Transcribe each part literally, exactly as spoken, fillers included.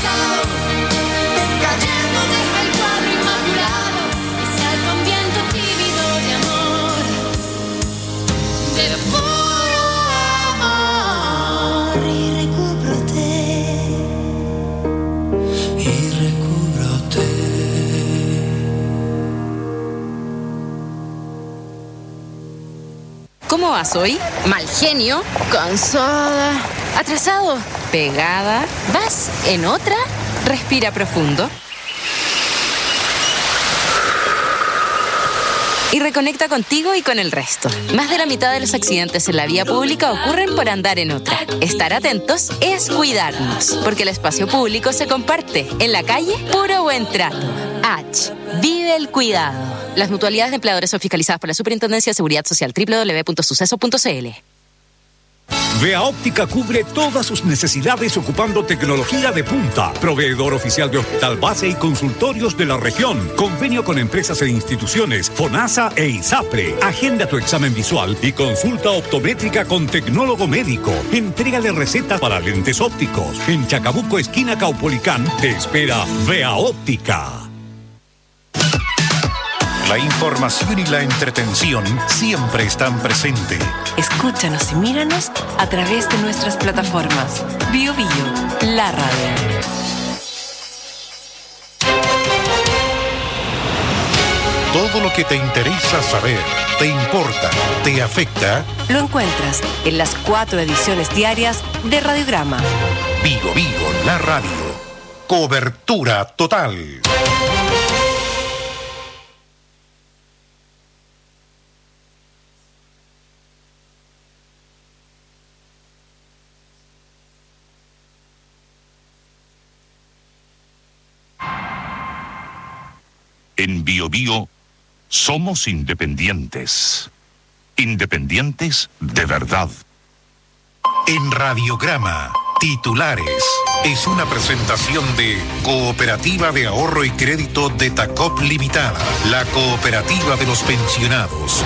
pasado, cayendo deja el cuadro inmaculado y salta un viento tímido de amor, de puro amor. Y recúbrote, y recúbrote. ¿Cómo vas hoy? ¿Mal genio? ¿Cansada? ¿Atrasado? ¿Pegada? ¿Vas en otra? Respira profundo. Y reconecta contigo y con el resto. Más de la mitad de los accidentes en la vía pública ocurren por andar en otra. Estar atentos es cuidarnos, porque el espacio público se comparte. En la calle, puro buen trato. H. Vive el cuidado. Las mutualidades de empleadores son fiscalizadas por la Superintendencia de Seguridad Social. doble u doble u doble u punto suceso punto c l. Vea Óptica cubre todas sus necesidades ocupando tecnología de punta. Proveedor oficial de hospital base y consultorios de la región. Convenio con empresas e instituciones, FONASA e ISAPRE. Agenda tu examen visual y consulta optométrica con tecnólogo médico. Entrégale recetas para lentes ópticos. En Chacabuco, esquina Caupolicán, te espera Vea Óptica. La información y la entretención siempre están presentes. Escúchanos y míranos a través de nuestras plataformas. Bio Bio, la radio. Todo lo que te interesa saber, te importa, te afecta, lo encuentras en las cuatro ediciones diarias de Radiograma. Bio Bio, la radio. Cobertura total. En Bio Bio somos independientes. Independientes de verdad. En Radiograma, titulares. Es una presentación de Cooperativa de Ahorro y Crédito de Tacop Limitada, la cooperativa de los pensionados.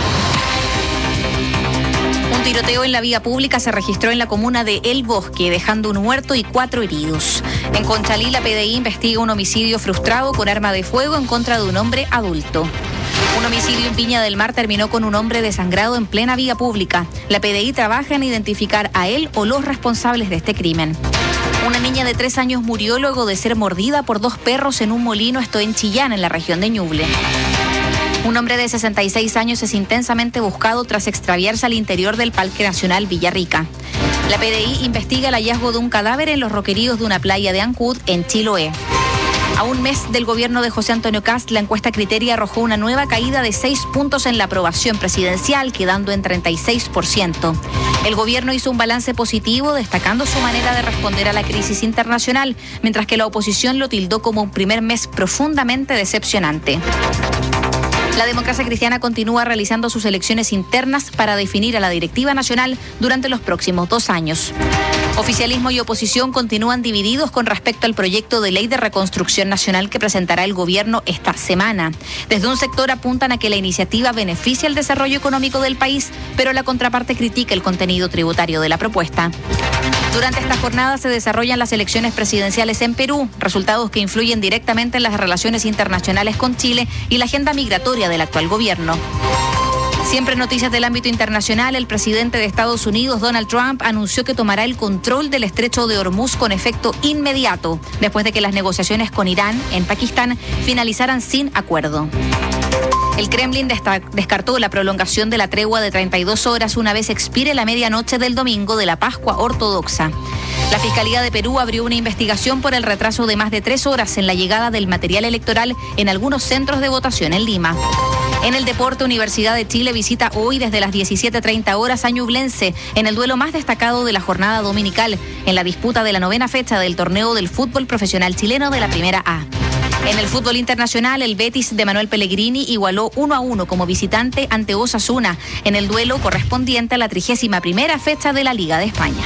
Un tiroteo en la vía pública se registró en la comuna de El Bosque, dejando un muerto y cuatro heridos. En Conchalí, la P D I investiga un homicidio frustrado con arma de fuego en contra de un hombre adulto. Un homicidio en Viña del Mar terminó con un hombre desangrado en plena vía pública. La P D I trabaja en identificar a él o los responsables de este crimen. Una niña de tres años murió luego de ser mordida por dos perros en un molino, esto en Chillán, en la región de Ñuble. Un hombre de sesenta y seis años es intensamente buscado tras extraviarse al interior del Parque Nacional Villarrica. La P D I investiga el hallazgo de un cadáver en los roqueríos de una playa de Ancud, en Chiloé. A un mes del gobierno de José Antonio Kast, la encuesta Criteria arrojó una nueva caída de seis puntos en la aprobación presidencial, quedando en treinta y seis por ciento. El gobierno hizo un balance positivo, destacando su manera de responder a la crisis internacional, mientras que la oposición lo tildó como un primer mes profundamente decepcionante. La Democracia Cristiana continúa realizando sus elecciones internas para definir a la directiva nacional durante los próximos dos años. Oficialismo y oposición continúan divididos con respecto al proyecto de ley de reconstrucción nacional que presentará el gobierno esta semana. Desde un sector apuntan a que la iniciativa beneficia el desarrollo económico del país, pero la contraparte critica el contenido tributario de la propuesta. Durante esta jornada se desarrollan las elecciones presidenciales en Perú, resultados que influyen directamente en las relaciones internacionales con Chile y la agenda migratoria del actual gobierno. Siempre en noticias del ámbito internacional, el presidente de Estados Unidos, Donald Trump, anunció que tomará el control del estrecho de Hormuz con efecto inmediato, después de que las negociaciones con Irán, en Pakistán, finalizaran sin acuerdo. El Kremlin descartó la prolongación de la tregua de treinta y dos horas una vez expire la medianoche del domingo de la Pascua Ortodoxa. La Fiscalía de Perú abrió una investigación por el retraso de más de tres horas en la llegada del material electoral en algunos centros de votación en Lima. En el deporte, Universidad de Chile visita hoy desde las diecisiete treinta horas a Ñublense en el duelo más destacado de la jornada dominical, en la disputa de la novena fecha del torneo del fútbol profesional chileno de la Primera A. En el fútbol internacional, el Betis de Manuel Pellegrini igualó uno a uno como visitante ante Osasuna en el duelo correspondiente a la trigésima primera fecha de la Liga de España.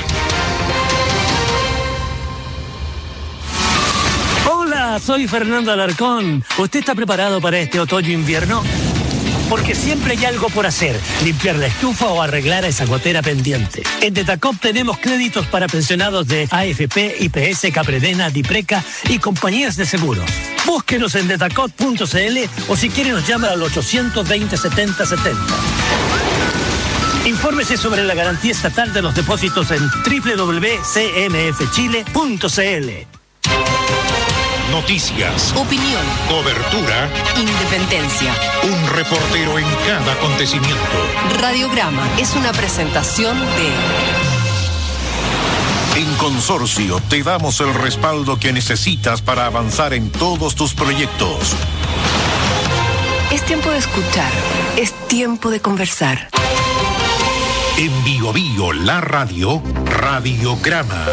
Hola, soy Fernando Alarcón. ¿Usted está preparado para este otoño-invierno? porque siempre hay algo por hacer, limpiar la estufa o arreglar esa gotera pendiente. En Detacop tenemos créditos para pensionados de A F P, I P S, Capredena, Dipreca y compañías de seguros. Búsquenos en detacop punto c l o si quiere nos llama al ochocientos veinte, setenta setenta. Infórmese sobre la garantía estatal de los depósitos en doble u doble u doble u punto c m f chile punto c l. Noticias, Opinión, cobertura, independencia. un reportero en cada acontecimiento. Radiograma es una presentación de... En Consorcio te damos el respaldo que necesitas para avanzar en todos tus proyectos. Es tiempo de escuchar, es tiempo de conversar. En Bio Bio, la radio, Radiograma.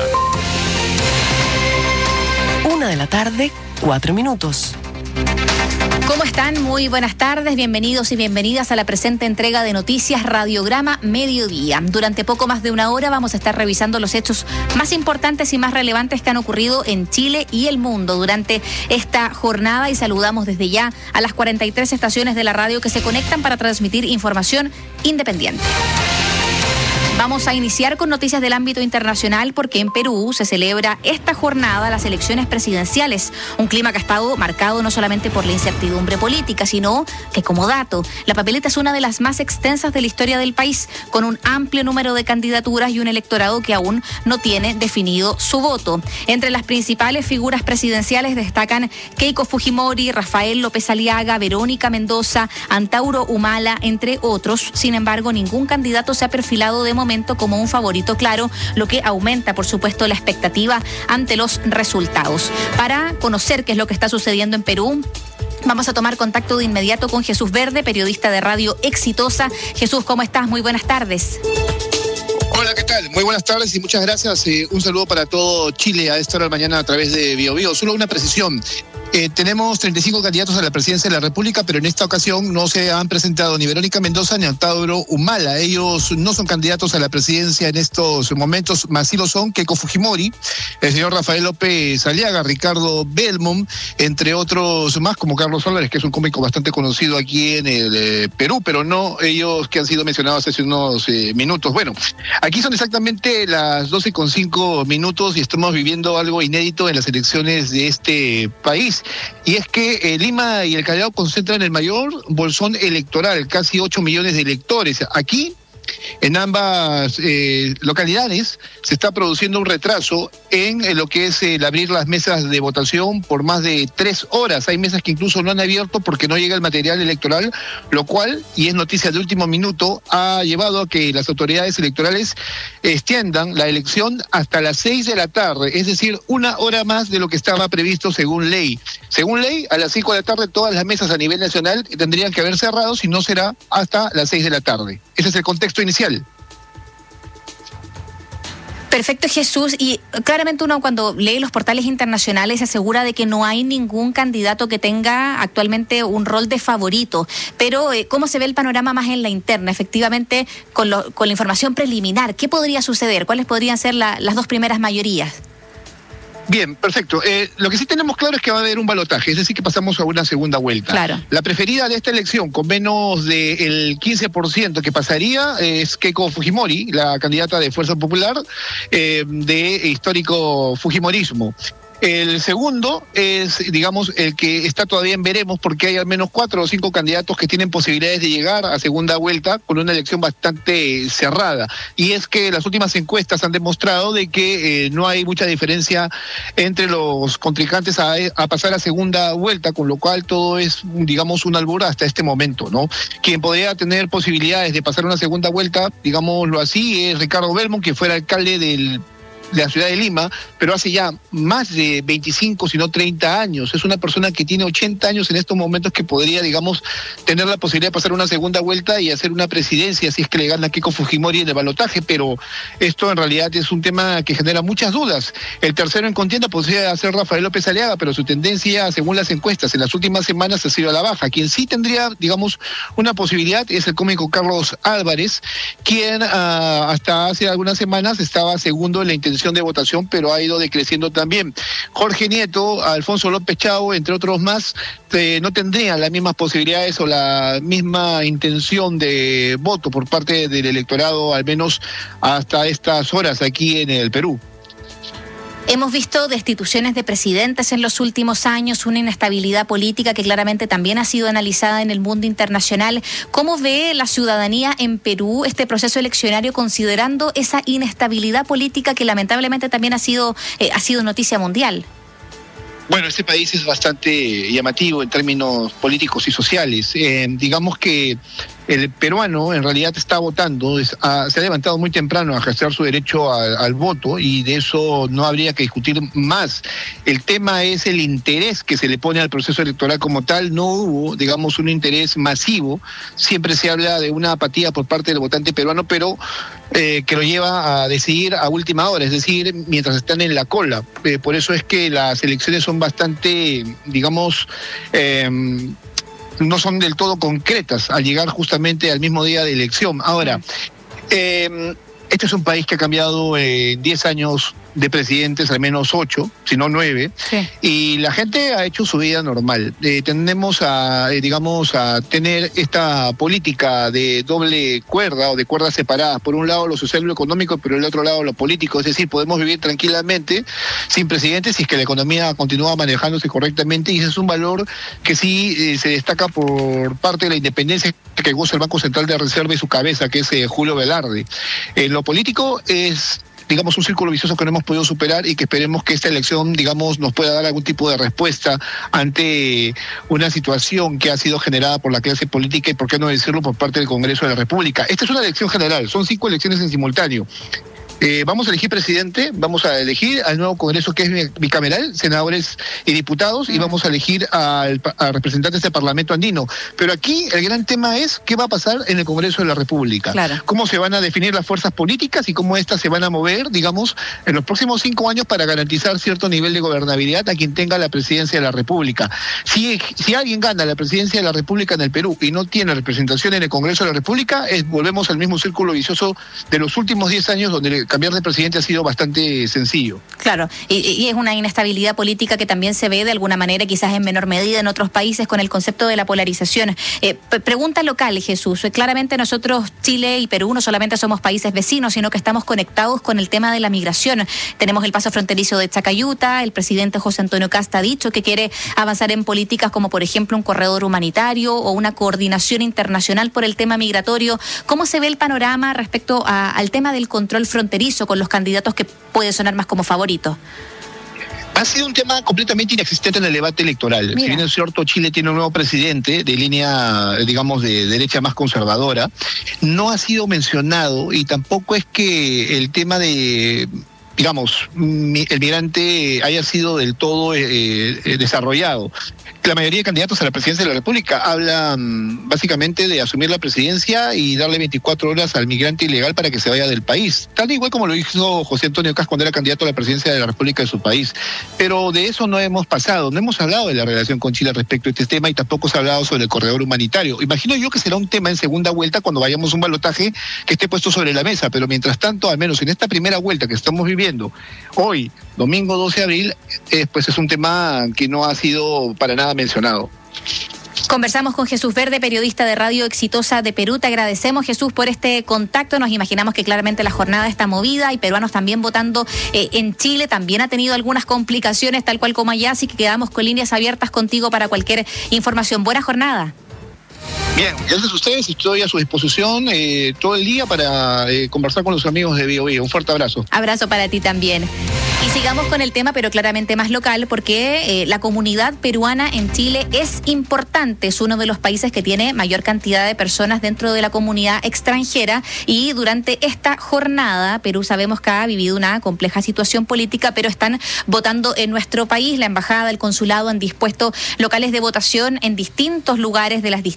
Una de la tarde, cuatro minutos. ¿Cómo están? Muy buenas tardes, bienvenidos y bienvenidas a la presente entrega de Noticias Radiograma Mediodía. Durante poco más de una hora vamos a estar revisando los hechos más importantes y más relevantes que han ocurrido en Chile y el mundo durante esta jornada y saludamos desde ya a las cuarenta y tres estaciones de la radio que se conectan para transmitir información independiente. Vamos a iniciar con noticias del ámbito internacional porque en Perú se celebra esta jornada las elecciones presidenciales, un clima que ha estado marcado no solamente por la incertidumbre política, sino que como dato, la papeleta es una de las más extensas de la historia del país, con un amplio número de candidaturas y un electorado que aún no tiene definido su voto. Entre las principales figuras presidenciales destacan Keiko Fujimori, Rafael López Aliaga, Verónica Mendoza, Antauro Humala, entre otros. Sin embargo, ningún candidato se ha perfilado de momento como un favorito claro, lo que aumenta, por supuesto, la expectativa ante los resultados. Para conocer qué es lo que está sucediendo en Perú, vamos a tomar contacto de inmediato con Jesús Verde, periodista de Radio Exitosa. Jesús, ¿cómo estás? Muy buenas tardes. Hola, ¿qué tal? Muy buenas tardes y muchas gracias. Eh, un saludo para todo Chile a esta hora de la mañana a través de Bio Bio. Solo una precisión. Eh, tenemos treinta y cinco candidatos a la presidencia de la República, pero en esta ocasión no se han presentado ni Verónica Mendoza ni Antauro Humala. Ellos no son candidatos a la presidencia en estos momentos, más sí lo son Keiko Fujimori, el señor Rafael López Aliaga, Ricardo Belmont, entre otros más, como Carlos Álvarez, que es un cómico bastante conocido aquí en el eh, Perú, pero no ellos que han sido mencionados hace unos eh, minutos. Bueno, aquí son exactamente las doce con cinco minutos y estamos viviendo algo inédito en las elecciones de este país. Y es que eh, Lima y el Callao concentran el mayor bolsón electoral, casi ocho millones de electores. Aquí, en ambas eh, localidades, se está produciendo un retraso en eh, lo que es el abrir las mesas de votación por más de tres horas. Hay mesas que incluso no han abierto porque no llega el material electoral, lo cual, y es noticia de último minuto, ha llevado a que las autoridades electorales extiendan la elección hasta las seis de la tarde, es decir, una hora más de lo que estaba previsto según ley. Según ley, a las cinco de la tarde todas las mesas a nivel nacional tendrían que haber cerrado, si no será hasta las seis de la tarde. Ese es el contexto inicial. Perfecto, Jesús. Y claramente uno cuando lee los portales internacionales se asegura de que no hay ningún candidato que tenga actualmente un rol de favorito. Pero eh, ¿cómo se ve el panorama más en la interna? Efectivamente, con, lo, con la información preliminar, ¿qué podría suceder? ¿Cuáles podrían ser la, las dos primeras mayorías? Bien, perfecto. Eh, lo que sí tenemos claro es que va a haber un balotaje, es decir, que pasamos a una segunda vuelta. Claro. La preferida de esta elección, con menos del quince por ciento que pasaría, es Keiko Fujimori, la candidata de Fuerza Popular, eh, de histórico fujimorismo. El segundo es, digamos, el que está todavía en veremos, porque hay al menos cuatro o cinco candidatos que tienen posibilidades de llegar a segunda vuelta con una elección bastante cerrada. Y es que las últimas encuestas han demostrado de que eh, no hay mucha diferencia entre los contrincantes a, a pasar a segunda vuelta, con lo cual todo es, digamos, un albur hasta este momento, ¿no? Quien podría tener posibilidades de pasar una segunda vuelta, digámoslo así, es Ricardo Belmont, que fuera alcalde del de la ciudad de Lima, pero hace ya más de veinticinco, si no treinta años. Es una persona que tiene ochenta años en estos momentos que podría, digamos, tener la posibilidad de pasar una segunda vuelta y hacer una presidencia si es que le gana a Keiko Fujimori en el balotaje, pero esto en realidad es un tema que genera muchas dudas. El tercero en contienda podría ser Rafael López Aliaga, pero su tendencia, según las encuestas, en las últimas semanas ha sido a la baja. Quien sí tendría, digamos, una posibilidad es el cómico Carlos Álvarez, quien uh, hasta hace algunas semanas estaba segundo en la intención intención de votación, pero ha ido decreciendo también. Jorge Nieto, Alfonso López Chao, entre otros más, eh, no tendrían las mismas posibilidades o la misma intención de voto por parte del electorado, al menos hasta estas horas aquí en el Perú. Hemos visto destituciones de presidentes en los últimos años, una inestabilidad política que claramente también ha sido analizada en el mundo internacional. ¿Cómo ve la ciudadanía en Perú este proceso eleccionario considerando esa inestabilidad política que lamentablemente también ha sido, eh, ha sido noticia mundial? Bueno, este país es bastante llamativo en términos políticos y sociales. Eh, digamos que el peruano en realidad está votando, es, a, se ha levantado muy temprano a ejercer su derecho a, al voto y de eso no habría que discutir más. El tema es el interés que se le pone al proceso electoral como tal. No hubo, digamos, un interés masivo. Siempre se habla de una apatía por parte del votante peruano, pero eh, que lo lleva a decidir a última hora, es decir, mientras están en la cola. Eh, por eso es que las elecciones son bastante, digamos, eh, no son del todo concretas al llegar justamente al mismo día de elección. Ahora, eh, este es un país que ha cambiado en eh, diez años de presidentes, al menos ocho, si no nueve, sí. Y la gente ha hecho su vida normal. Eh, tendemos a, eh, digamos, a tener esta política de doble cuerda o de cuerdas separadas. Por un lado lo social y lo económico, pero el otro lado lo político. Es decir, podemos vivir tranquilamente sin presidente si es que la economía continúa manejándose correctamente, y ese es un valor que sí eh, se destaca por parte de la independencia que goza el Banco Central de Reserva y su cabeza, que es eh, Julio Velarde. En lo político es, digamos, un círculo vicioso que no hemos podido superar y que esperemos que esta elección, digamos, nos pueda dar algún tipo de respuesta ante una situación que ha sido generada por la clase política y, por qué no decirlo, por parte del Congreso de la República. Esta es una elección general, son cinco elecciones en simultáneo. Eh, vamos a elegir presidente, vamos a elegir al nuevo Congreso, que es bicameral, senadores y diputados, y vamos a elegir al, a representantes del Parlamento andino. Pero aquí el gran tema es qué va a pasar en el Congreso de la República. Claro. Cómo se van a definir las fuerzas políticas y cómo éstas se van a mover, digamos, en los próximos cinco años para garantizar cierto nivel de gobernabilidad a quien tenga la presidencia de la República. Si, si alguien gana la presidencia de la República en el Perú y no tiene representación en el Congreso de la República, es, volvemos al mismo círculo vicioso de los últimos diez años, donde cambiar de presidente ha sido bastante sencillo. Claro, y, y es una inestabilidad política que también se ve de alguna manera, quizás en menor medida en otros países, con el concepto de la polarización. Eh, pregunta local, Jesús. Claramente nosotros, Chile y Perú, no solamente somos países vecinos, sino que estamos conectados con el tema de la migración. Tenemos el paso fronterizo de Chacayuta, el presidente José Antonio Kast ha dicho que quiere avanzar en políticas como, por ejemplo, un corredor humanitario o una coordinación internacional por el tema migratorio. ¿Cómo se ve el panorama respecto a, al tema del control fronterizo con los candidatos que puede sonar más como favoritos? Ha sido un tema completamente inexistente en el debate electoral. Mira. Si bien es cierto, Chile tiene un nuevo presidente de línea, digamos, de derecha más conservadora, no ha sido mencionado, y tampoco es que el tema de, digamos, el migrante haya sido del todo eh, desarrollado. La mayoría de candidatos a la presidencia de la República hablan básicamente de asumir la presidencia y darle veinticuatro horas al migrante ilegal para que se vaya del país, tal igual como lo hizo José Antonio Kast cuando era candidato a la presidencia de la República de su país. Pero de eso no hemos pasado, no hemos hablado de la relación con Chile respecto a este tema, y tampoco se ha hablado sobre el corredor humanitario. Imagino yo que será un tema en segunda vuelta cuando vayamos a un balotaje que esté puesto sobre la mesa, pero mientras tanto, al menos en esta primera vuelta que estamos viviendo hoy, domingo doce de abril, eh, pues es un tema que no ha sido para nada mencionado. Conversamos con Jesús Verde, periodista de Radio Exitosa de Perú. Te agradecemos, Jesús, por este contacto. Nos imaginamos que claramente la jornada está movida. Hay peruanos también votando eh, en Chile. También ha tenido algunas complicaciones, tal cual como allá, así que quedamos con líneas abiertas contigo para cualquier información. Buena jornada. Bien, gracias a ustedes, estoy a su disposición eh, todo el día para eh, conversar con los amigos de Bio Bio. Un fuerte abrazo. Abrazo para ti también. Y sigamos con el tema, pero claramente más local, porque eh, la comunidad peruana en Chile es importante. Es uno de los países que tiene mayor cantidad de personas dentro de la comunidad extranjera, y durante esta jornada, Perú sabemos que ha vivido una compleja situación política, pero están votando en nuestro país. La embajada, el consulado han dispuesto locales de votación en distintos lugares de las distintas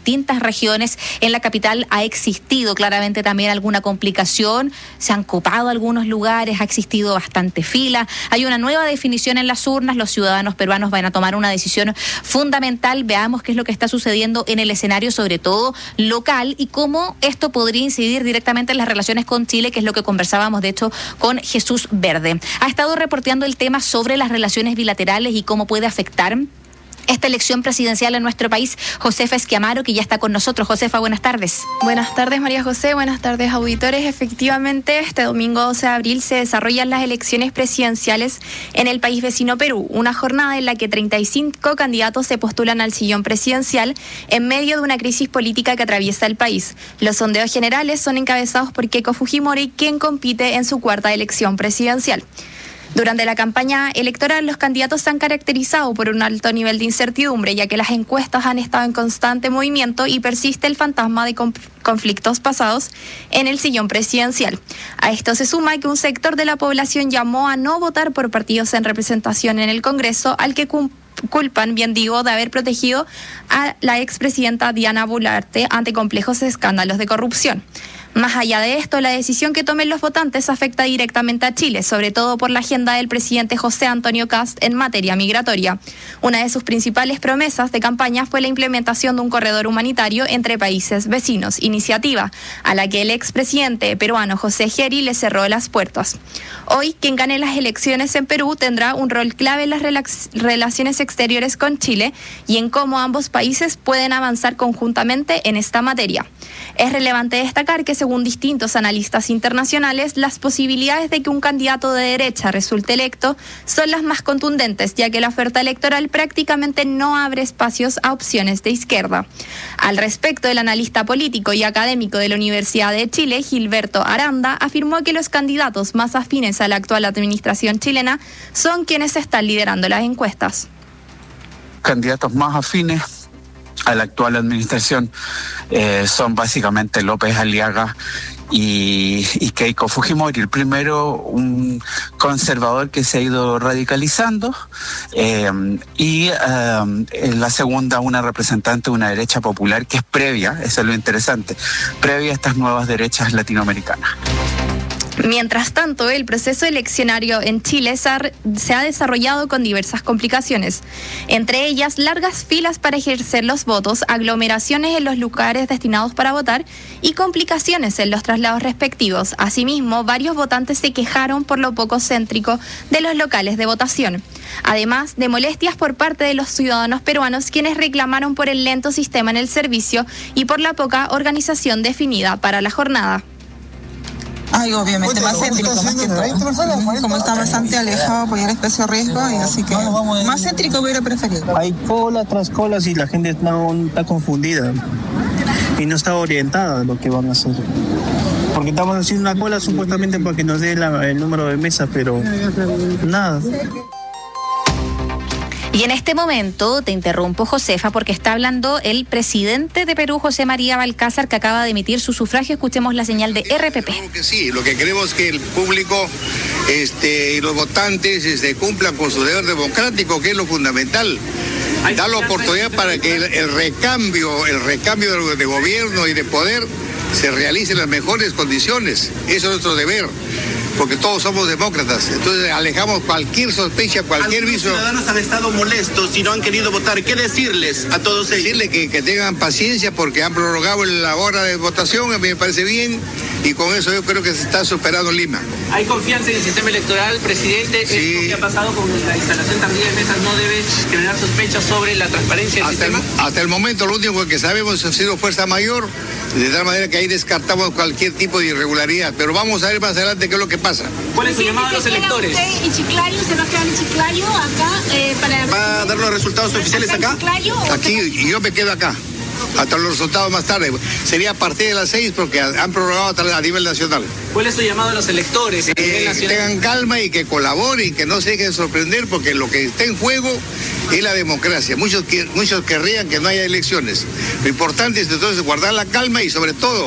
regiones. En la capital ha existido claramente también alguna complicación, se han copado algunos lugares, ha existido bastante fila, hay una nueva definición en las urnas, los ciudadanos peruanos van a tomar una decisión fundamental. Veamos qué es lo que está sucediendo en el escenario, sobre todo local, y cómo esto podría incidir directamente en las relaciones con Chile, que es lo que conversábamos de hecho con Jesús Verde. Ha estado reporteando el tema sobre las relaciones bilaterales y cómo puede afectar esta elección presidencial en nuestro país, Josefa Esquiamaro, que ya está con nosotros. Josefa, buenas tardes. Buenas tardes, María José. Buenas tardes, auditores. Efectivamente, este domingo doce de abril se desarrollan las elecciones presidenciales en el país vecino Perú, una jornada en la que treinta y cinco candidatos se postulan al sillón presidencial en medio de una crisis política que atraviesa el país. Los sondeos generales son encabezados por Keiko Fujimori, quien compite en su cuarta elección presidencial. Durante la campaña electoral, los candidatos se han caracterizado por un alto nivel de incertidumbre, ya que las encuestas han estado en constante movimiento y persiste el fantasma de conflictos pasados en el sillón presidencial. A esto se suma que un sector de la población llamó a no votar por partidos en representación en el Congreso, al que cumple culpan, bien digo, de haber protegido a la expresidenta Diana Boluarte ante complejos escándalos de corrupción. Más allá de esto, la decisión que tomen los votantes afecta directamente a Chile, sobre todo por la agenda del presidente José Antonio Kast en materia migratoria. Una de sus principales promesas de campaña fue la implementación de un corredor humanitario entre países vecinos, iniciativa a la que el expresidente peruano José Geri le cerró las puertas. Hoy, quien gane las elecciones en Perú tendrá un rol clave en las relac- relaciones exteriores con Chile y en cómo ambos países pueden avanzar conjuntamente en esta materia. Es relevante destacar que, según distintos analistas internacionales, las posibilidades de que un candidato de derecha resulte electo son las más contundentes, ya que la oferta electoral prácticamente no abre espacios a opciones de izquierda. Al respecto, el analista político y académico de la Universidad de Chile, Gilberto Aranda, afirmó que los candidatos más afines a la actual administración chilena son quienes están liderando las encuestas. Candidatos más afines a la actual administración eh, son básicamente López Aliaga y, y Keiko Fujimori. El primero, un conservador que se ha ido radicalizando, eh, y eh, la segunda, una representante de una derecha popular que es previa, eso es lo interesante, previa a estas nuevas derechas latinoamericanas. Mientras tanto, el proceso eleccionario en Chile se ha, se ha desarrollado con diversas complicaciones, entre ellas largas filas para ejercer los votos, aglomeraciones en los lugares destinados para votar y complicaciones en los traslados respectivos. Asimismo, varios votantes se quejaron por lo poco céntrico de los locales de votación, además de molestias por parte de los ciudadanos peruanos, quienes reclamaron por el lento sistema en el servicio y por la poca organización definida para la jornada. Ay, obviamente más céntrico, más que todo. Como está bastante alejado, pues ya el espacio riesgo, y así que más céntrico hubiera preferido. Hay colas tras colas y la gente no está confundida y no está orientada a lo que van a hacer. Porque estamos haciendo una cola supuestamente para que nos dé la, el número de mesa, pero nada. Y en este momento te interrumpo, Josefa, porque está hablando el presidente de Perú, José María Balcázar, que acaba de emitir su sufragio. Escuchemos la señal de R P P. Claro que sí, lo que queremos es que el público este, y los votantes este, cumplan con su deber democrático, que es lo fundamental. Dar la oportunidad para que el, el recambio, el recambio de, de gobierno y de poder se realice en las mejores condiciones. Eso es nuestro deber, porque todos somos demócratas. Entonces alejamos cualquier sospecha, cualquier viso. Los ciudadanos han estado molestos y no han querido votar. ¿Qué decirles a todos ellos? Decirles que, que tengan paciencia porque han prorrogado la hora de votación, a mí me parece bien, y con eso yo creo que se está superando Lima. ¿Hay confianza en el sistema electoral, presidente? Sí. ¿Lo que ha pasado con la instalación también de mesas no debe generar sospechas sobre la transparencia del hasta sistema? El, hasta el momento lo único que sabemos ha sido fuerza mayor, de tal manera que ahí descartamos cualquier tipo de irregularidad, pero vamos a ver más adelante qué es lo que pasa. ¿Cuál es su llamado a los electores? ¿En Chiclayo se va a quedar en Chiclayo acá eh, para... ¿Va a dar los resultados oficiales acá? Aquí, y yo me quedo acá, hasta los resultados más tarde. Sería a partir de las seis porque han prorrogado a nivel nacional. ¿Cuál es su llamado a los electores? Que tengan calma y que colaboren, que no se dejen sorprender, porque lo que está en juego es la democracia. Muchos, muchos querrían que no haya elecciones. Lo importante es entonces guardar la calma y sobre todo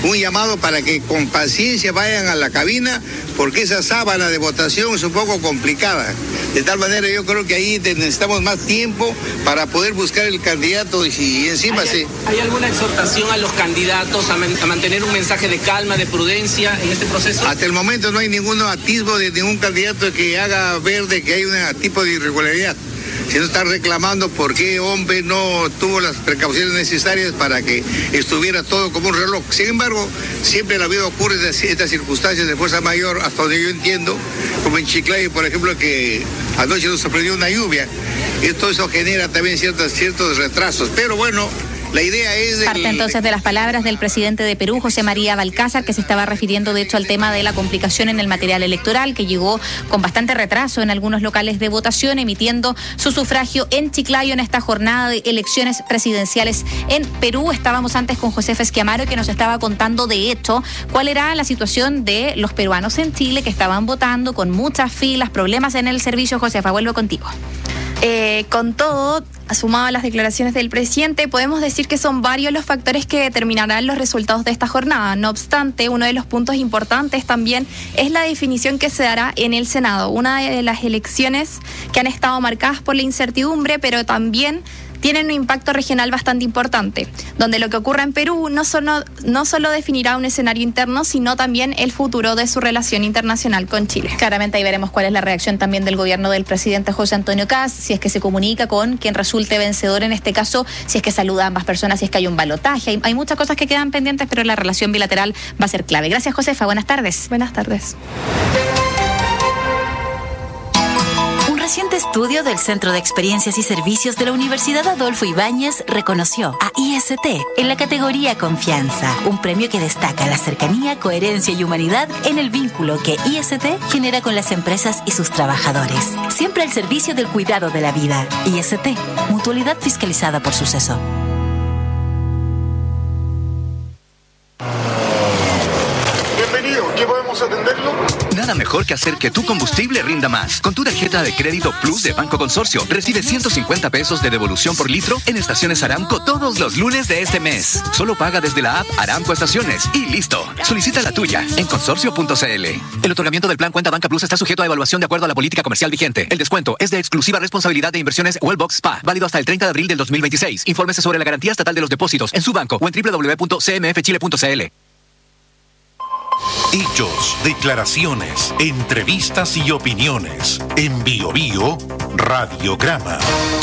un llamado para que con paciencia vayan a la cabina, porque esa sábana de votación es un poco complicada. De tal manera yo creo que ahí necesitamos más tiempo para poder buscar el candidato y, y encima ¿Hay, se... ¿Hay alguna exhortación a los candidatos a, man, a mantener un mensaje de calma, de prudencia en este proceso? Hasta el momento no hay ningún atisbo de ningún candidato que haga ver de que hay un tipo de irregularidad. Si no está reclamando por qué hombre no tuvo las precauciones necesarias para que estuviera todo como un reloj. Sin embargo, siempre en la vida ocurren estas circunstancias de fuerza mayor, hasta donde yo entiendo, como en Chiclayo, por ejemplo, que anoche nos sorprendió una lluvia. Y todo eso genera también ciertos, ciertos retrasos. Pero bueno, la idea es... Del... Parte entonces de las palabras del presidente de Perú, José María Balcázar, que se estaba refiriendo de hecho al tema de la complicación en el material electoral, que llegó con bastante retraso en algunos locales de votación, emitiendo su sufragio en Chiclayo en esta jornada de elecciones presidenciales en Perú. Estábamos antes con Josefa Esquiamaro, que nos estaba contando de hecho cuál era la situación de los peruanos en Chile que estaban votando con muchas filas, problemas en el servicio. Josefa, vuelvo contigo. Eh, con todo, sumado a las declaraciones del presidente, podemos decir que son varios los factores que determinarán los resultados de esta jornada. No obstante, uno de los puntos importantes también es la definición que se dará en el Senado, una de las elecciones que han estado marcadas por la incertidumbre, pero también tienen un impacto regional bastante importante, donde lo que ocurra en Perú no solo, no solo definirá un escenario interno, sino también el futuro de su relación internacional con Chile. Claramente ahí veremos cuál es la reacción también del gobierno del presidente José Antonio Kast, si es que se comunica con quien resulte vencedor en este caso, si es que saluda a ambas personas, si es que hay un balotaje. Hay, hay muchas cosas que quedan pendientes, pero la relación bilateral va a ser clave. Gracias, Josefa. Buenas tardes. Buenas tardes. Un reciente estudio del Centro de Experiencias y Servicios de la Universidad Adolfo Ibáñez reconoció a I S T en la categoría Confianza, un premio que destaca la cercanía, coherencia y humanidad en el vínculo que I S T genera con las empresas y sus trabajadores. Siempre al servicio del cuidado de la vida. I S T, mutualidad fiscalizada por Suceso. Bienvenido, ¿qué podemos atenderlo? Nada mejor que hacer que tu combustible rinda más. Con tu tarjeta de crédito Plus de Banco Consorcio, recibe ciento cincuenta pesos de devolución por litro en estaciones Aramco todos los lunes de este mes. Solo paga desde la app Aramco Estaciones y listo. Solicita la tuya en consorcio punto c l. El otorgamiento del plan Cuenta Banca Plus está sujeto a evaluación de acuerdo a la política comercial vigente. El descuento es de exclusiva responsabilidad de Inversiones Wellbox Spa, válido hasta el treinta de abril del dos mil veintiséis. Infórmese sobre la garantía estatal de los depósitos en su banco o en doble u doble u doble u punto c m f chile punto c l. Hechos, declaraciones, entrevistas y opiniones. En Bio Bio, Radiograma.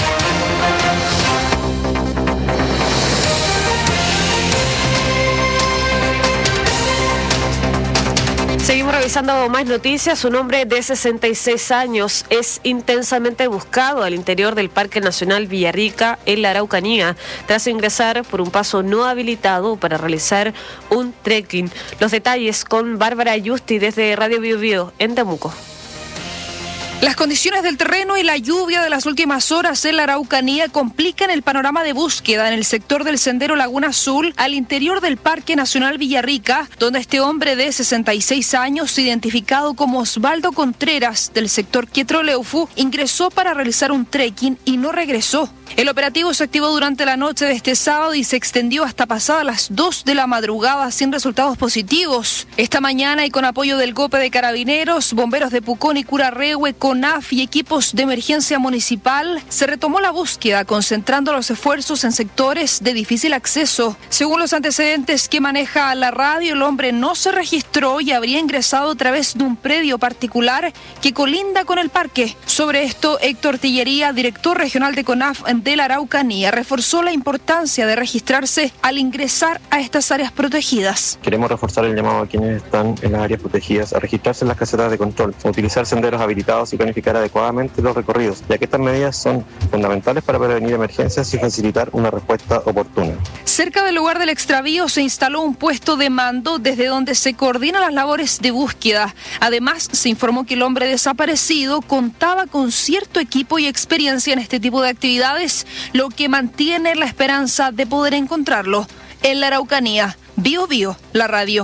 Seguimos revisando más noticias. Un hombre de sesenta y seis años es intensamente buscado al interior del Parque Nacional Villarrica, en la Araucanía, tras ingresar por un paso no habilitado para realizar un trekking. Los detalles con Bárbara Yusti desde Radio Bio Bio en Temuco. Las condiciones del terreno y la lluvia de las últimas horas en la Araucanía complican el panorama de búsqueda en el sector del Sendero Laguna Azul, al interior del Parque Nacional Villarrica, donde este hombre de sesenta y seis años, identificado como Osvaldo Contreras, del sector Quietroleufu, ingresó para realizar un trekking y no regresó. El operativo se activó durante la noche de este sábado y se extendió hasta pasadas las dos de la madrugada sin resultados positivos. Esta mañana, y con apoyo del GOPE de Carabineros, bomberos de Pucón y Curarrehue, CONAF y equipos de emergencia municipal, se retomó la búsqueda, concentrando los esfuerzos en sectores de difícil acceso. Según los antecedentes que maneja la radio, el hombre no se registró y habría ingresado a través de un predio particular que colinda con el parque. Sobre esto, Héctor Tillería, director regional de CONAF de la Araucanía, reforzó la importancia de registrarse al ingresar a estas áreas protegidas. Queremos reforzar el llamado a quienes están en las áreas protegidas a registrarse en las casetas de control, a utilizar senderos habilitados y planificar adecuadamente los recorridos, ya que estas medidas son fundamentales para prevenir emergencias y facilitar una respuesta oportuna. Cerca del lugar del extravío se instaló un puesto de mando desde donde se coordinan las labores de búsqueda. Además, se informó que el hombre desaparecido contaba con cierto equipo y experiencia en este tipo de actividades, lo que mantiene la esperanza de poder encontrarlo. En la Araucanía, Bio Bio, la radio.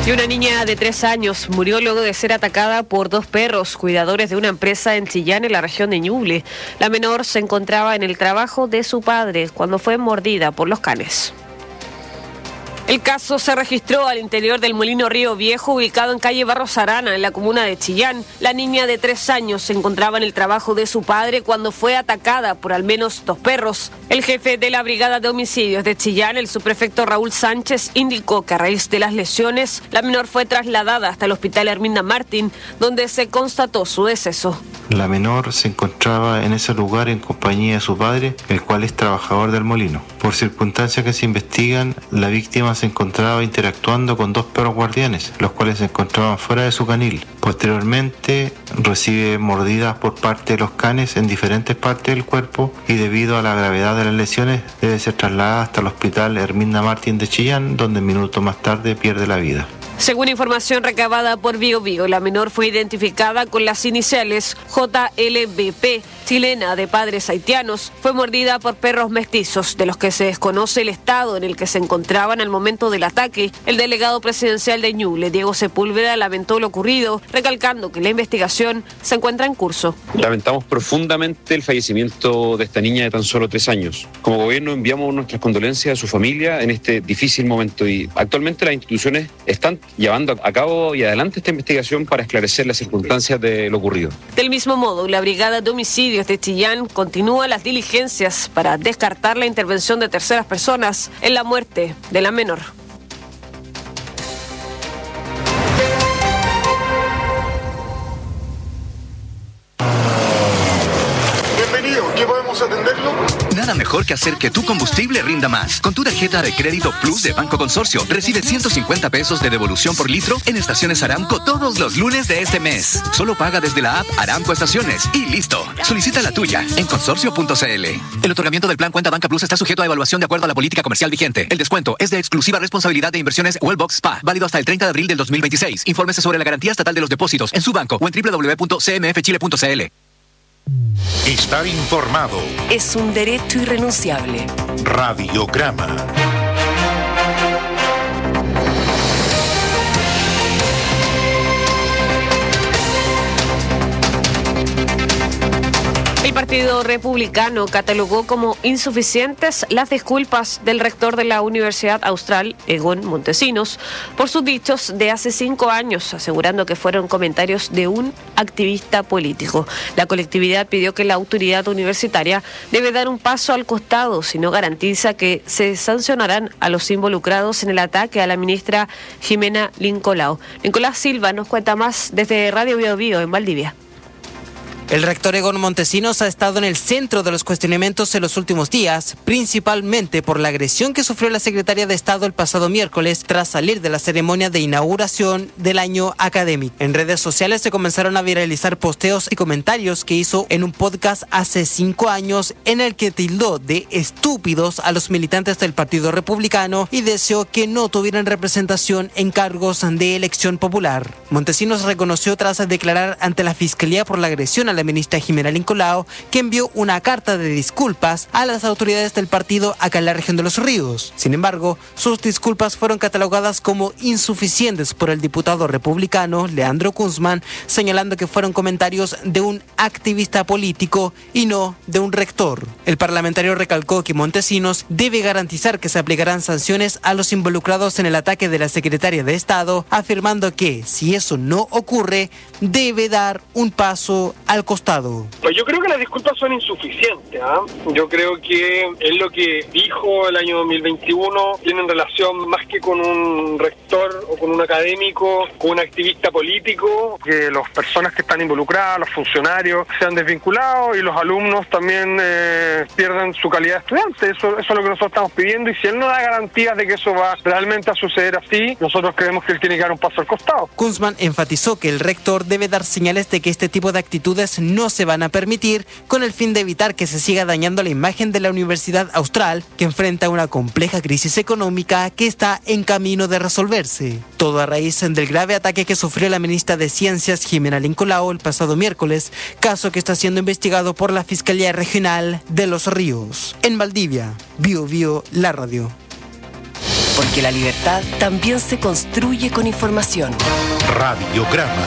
Y una niña de tres años murió luego de ser atacada por dos perros, cuidadores de una empresa en Chillán, en la región de Ñuble. La menor se encontraba en el trabajo de su padre cuando fue mordida por los canes. El caso se registró al interior del Molino Río Viejo, ubicado en calle Barros Arana, en la comuna de Chillán. La niña de tres años se encontraba en el trabajo de su padre cuando fue atacada por al menos dos perros. El jefe de la Brigada de Homicidios de Chillán, el subprefecto Raúl Sánchez, indicó que a raíz de las lesiones, la menor fue trasladada hasta el hospital Herminda Martín, donde se constató su deceso. La menor se encontraba en ese lugar en compañía de su padre, el cual es trabajador del molino. Por circunstancias que se investigan, la víctima se encontraba interactuando con dos perros guardianes, los cuales se encontraban fuera de su canil. Posteriormente recibe mordidas por parte de los canes en diferentes partes del cuerpo y debido a la gravedad de las lesiones debe ser trasladada hasta el hospital Herminda Martín de Chillán, donde minutos más tarde pierde la vida. Según información recabada por Bio Bio, la menor fue identificada con las iniciales J L B P, chilena de padres haitianos. Fue mordida por perros mestizos, de los que se desconoce el estado en el que se encontraban al momento del ataque. El delegado presidencial de Ñuble, Diego Sepúlveda, lamentó lo ocurrido, recalcando que la investigación se encuentra en curso. Lamentamos profundamente el fallecimiento de esta niña de tan solo tres años. Como gobierno enviamos nuestras condolencias a su familia en este difícil momento y actualmente las instituciones están llevando a cabo y adelante esta investigación para esclarecer las circunstancias de lo ocurrido. Del mismo modo, la Brigada de Homicidios de Chillán continúa las diligencias para descartar la intervención de terceras personas en la muerte de la menor. Bienvenido, ¿qué podemos atenderlo? Nada mejor que hacer que tu combustible rinda más. Con tu tarjeta de crédito Plus de Banco Consorcio, recibe ciento cincuenta pesos de devolución por litro en estaciones Aramco todos los lunes de este mes. Solo paga desde la app Aramco Estaciones y listo. Solicita la tuya en consorcio punto c l. El otorgamiento del plan Cuenta Banca Plus está sujeto a evaluación de acuerdo a la política comercial vigente. El descuento es de exclusiva responsabilidad de Inversiones Wellbox Spa, válido hasta el treinta de abril del dos mil veintiséis. Infórmese sobre la garantía estatal de los depósitos en su banco o en w w w punto c m f chile punto c l. Estar informado es un derecho irrenunciable. Radiograma. El Partido Republicano catalogó como insuficientes las disculpas del rector de la Universidad Austral, Egon Montesinos, por sus dichos de hace cinco años, asegurando que fueron comentarios de un activista político. La colectividad pidió que la autoridad universitaria debe dar un paso al costado, si no garantiza que se sancionarán a los involucrados en el ataque a la ministra Jimena Lincolao. Nicolás Silva nos cuenta más desde Radio Bio Bio en Valdivia. El rector Egon Montesinos ha estado en el centro de los cuestionamientos en los últimos días, principalmente por la agresión que sufrió la secretaria de Estado el pasado miércoles tras salir de la ceremonia de inauguración del año académico. En redes sociales se comenzaron a viralizar posteos y comentarios que hizo en un podcast hace cinco años en el que tildó de estúpidos a los militantes del Partido Republicano y deseó que no tuvieran representación en cargos de elección popular. Montesinos reconoció tras declarar ante la Fiscalía por la agresión a la ministra Jimena Lincolao, que envió una carta de disculpas a las autoridades del partido acá en la región de Los Ríos. Sin embargo, sus disculpas fueron catalogadas como insuficientes por el diputado republicano Leandro Kunzman, señalando que fueron comentarios de un activista político y no de un rector. El parlamentario recalcó que Montesinos debe garantizar que se aplicarán sanciones a los involucrados en el ataque de la secretaria de Estado, afirmando que, si eso no ocurre, debe dar un paso al costado. Pues yo creo que las disculpas son insuficientes. ¿eh? Yo creo que es lo que dijo el año dos mil veintiuno, tienen relación más que con un rector o con un académico, con un activista político, que las personas que están involucradas, los funcionarios, sean desvinculados y los alumnos también eh, pierdan su calidad de estudiante. Eso, eso es lo que nosotros estamos pidiendo y si él no da garantías de que eso va realmente a suceder así, nosotros creemos que él tiene que dar un paso al costado. Kunzman enfatizó que el rector debe dar señales de que este tipo de actitudes no se van a permitir con el fin de evitar que se siga dañando la imagen de la Universidad Austral, que enfrenta una compleja crisis económica que está en camino de resolverse. Todo a raíz del grave ataque que sufrió la ministra de Ciencias Jimena Lincolao el pasado miércoles, caso que está siendo investigado por la Fiscalía Regional de Los Ríos. En Valdivia, Bio Bio, la radio. porque la libertad también se construye con información. Radiograma.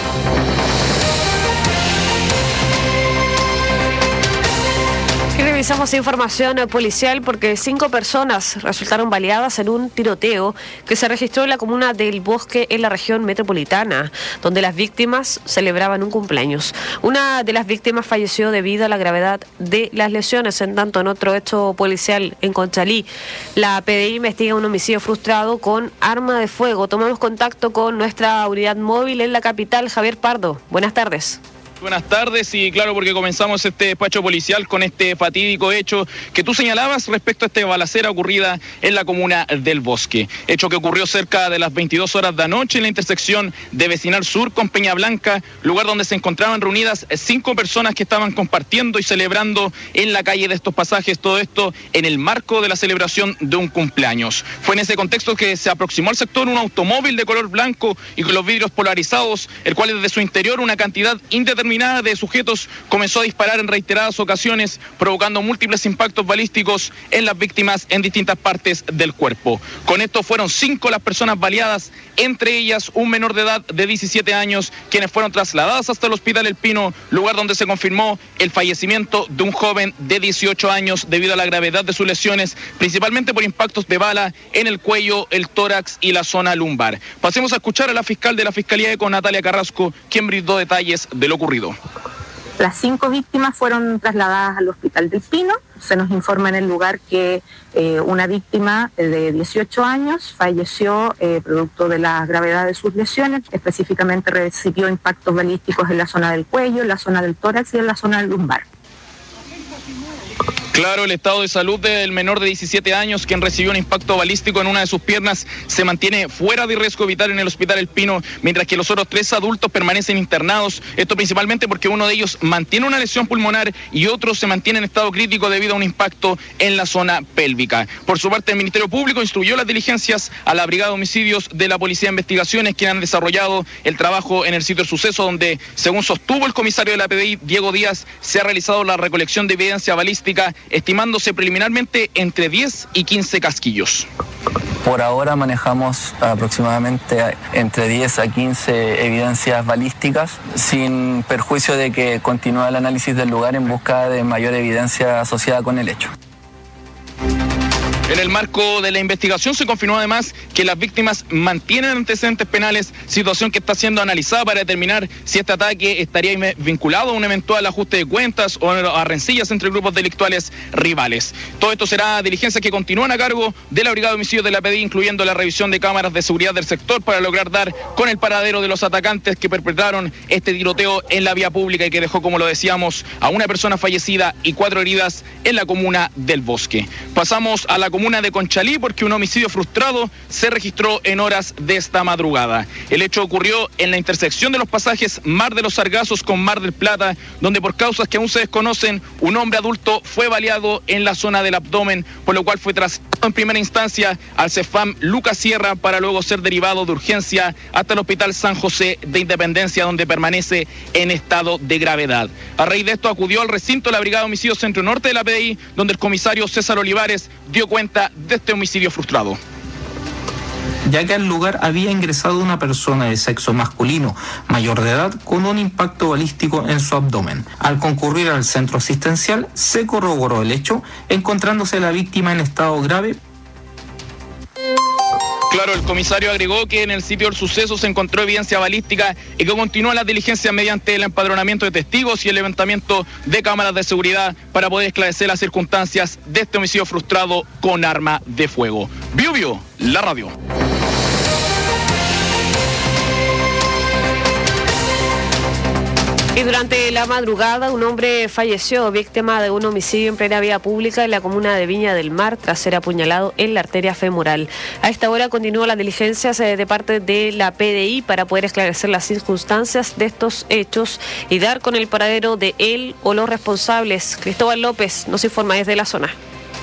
Y revisamos información policial porque cinco personas resultaron baleadas en un tiroteo que se registró en la comuna del Bosque en la región metropolitana, donde las víctimas celebraban un cumpleaños. Una de las víctimas falleció debido a la gravedad de las lesiones. En tanto, en otro hecho policial en Conchalí, la P D I investiga un homicidio frustrado con arma de fuego. Tomamos contacto con nuestra unidad móvil en la capital, Javier Pardo. Buenas tardes. Buenas tardes, y claro, porque comenzamos este despacho policial con este fatídico hecho que tú señalabas respecto a esta balacera ocurrida en la comuna del Bosque. Hecho que ocurrió cerca de las veintidós horas de anoche en la intersección de Vecinal Sur con Peña Blanca, lugar donde se encontraban reunidas cinco personas que estaban compartiendo y celebrando en la calle de estos pasajes, todo esto en el marco de la celebración de un cumpleaños. Fue en ese contexto que se aproximó al sector un automóvil de color blanco y con los vidrios polarizados, el cual desde su interior una cantidad indeterminada de sujetos comenzó a disparar en reiteradas ocasiones, provocando múltiples impactos balísticos en las víctimas en distintas partes del cuerpo. Con esto fueron cinco las personas baleadas, entre ellas un menor de edad de diecisiete años, quienes fueron trasladadas hasta el Hospital El Pino, lugar donde se confirmó el fallecimiento de un joven de dieciocho años debido a la gravedad de sus lesiones, principalmente por impactos de bala en el cuello, el tórax y la zona lumbar. Pasemos a escuchar a la fiscal de la Fiscalía Eco, Natalia Carrasco, quien brindó detalles de lo ocurrido. Las cinco víctimas fueron trasladadas al Hospital del Pino. Se nos informa en el lugar que eh, una víctima de dieciocho años falleció eh, producto de la gravedad de sus lesiones. Específicamente recibió impactos balísticos en la zona del cuello, en la zona del tórax y en la zona del lumbar. Claro, el estado de salud del menor de diecisiete años, quien recibió un impacto balístico en una de sus piernas, se mantiene fuera de riesgo vital en el Hospital El Pino, mientras que los otros tres adultos permanecen internados. Esto principalmente porque uno de ellos mantiene una lesión pulmonar y otro se mantiene en estado crítico debido a un impacto en la zona pélvica. Por su parte, el Ministerio Público instruyó las diligencias a la Brigada de Homicidios de la Policía de Investigaciones, quienes han desarrollado el trabajo en el sitio del suceso, donde, según sostuvo el comisario de la P D I, Diego Díaz, se ha realizado la recolección de evidencia balística, estimándose preliminarmente entre diez y quince casquillos. Por ahora manejamos aproximadamente entre diez a quince evidencias balísticas, sin perjuicio de que continúe el análisis del lugar en busca de mayor evidencia asociada con el hecho. En el marco de la investigación se confirmó además que las víctimas mantienen antecedentes penales, situación que está siendo analizada para determinar si este ataque estaría vinculado a un eventual ajuste de cuentas o a rencillas entre grupos delictuales rivales. Todo esto será diligencias que continúan a cargo de la Brigada de Homicidios de la P D I, incluyendo la revisión de cámaras de seguridad del sector para lograr dar con el paradero de los atacantes que perpetraron este tiroteo en la vía pública y que dejó, como lo decíamos, a una persona fallecida y cuatro heridas en la comuna del Bosque. Pasamos a la comuna comuna de Conchalí porque un homicidio frustrado se registró en horas de esta madrugada. El hecho ocurrió en la intersección de los pasajes Mar de los Sargazos con Mar del Plata, donde por causas que aún se desconocen, un hombre adulto fue baleado en la zona del abdomen, por lo cual fue trasladado en primera instancia al CEFAM Lucas Sierra para luego ser derivado de urgencia hasta el Hospital San José de Independencia, donde permanece en estado de gravedad. A raíz de esto acudió al recinto la Brigada de Homicidios Centro Norte de la P D I, donde el comisario César Olivares dio cuenta de este homicidio frustrado. Ya que al lugar había ingresado una persona de sexo masculino mayor de edad con un impacto balístico en su abdomen. Al concurrir al centro asistencial se corroboró el hecho, encontrándose la víctima en estado grave. Claro, el comisario agregó que en el sitio del suceso se encontró evidencia balística y que continúan las diligencias mediante el empadronamiento de testigos y el levantamiento de cámaras de seguridad para poder esclarecer las circunstancias de este homicidio frustrado con arma de fuego. Bio Bio, la radio. Y durante la madrugada, un hombre falleció víctima de un homicidio en plena vía pública en la comuna de Viña del Mar tras ser apuñalado en la arteria femoral. A esta hora continúan las diligencias de parte de la P D I para poder esclarecer las circunstancias de estos hechos y dar con el paradero de él o los responsables. Cristóbal López nos informa desde la zona.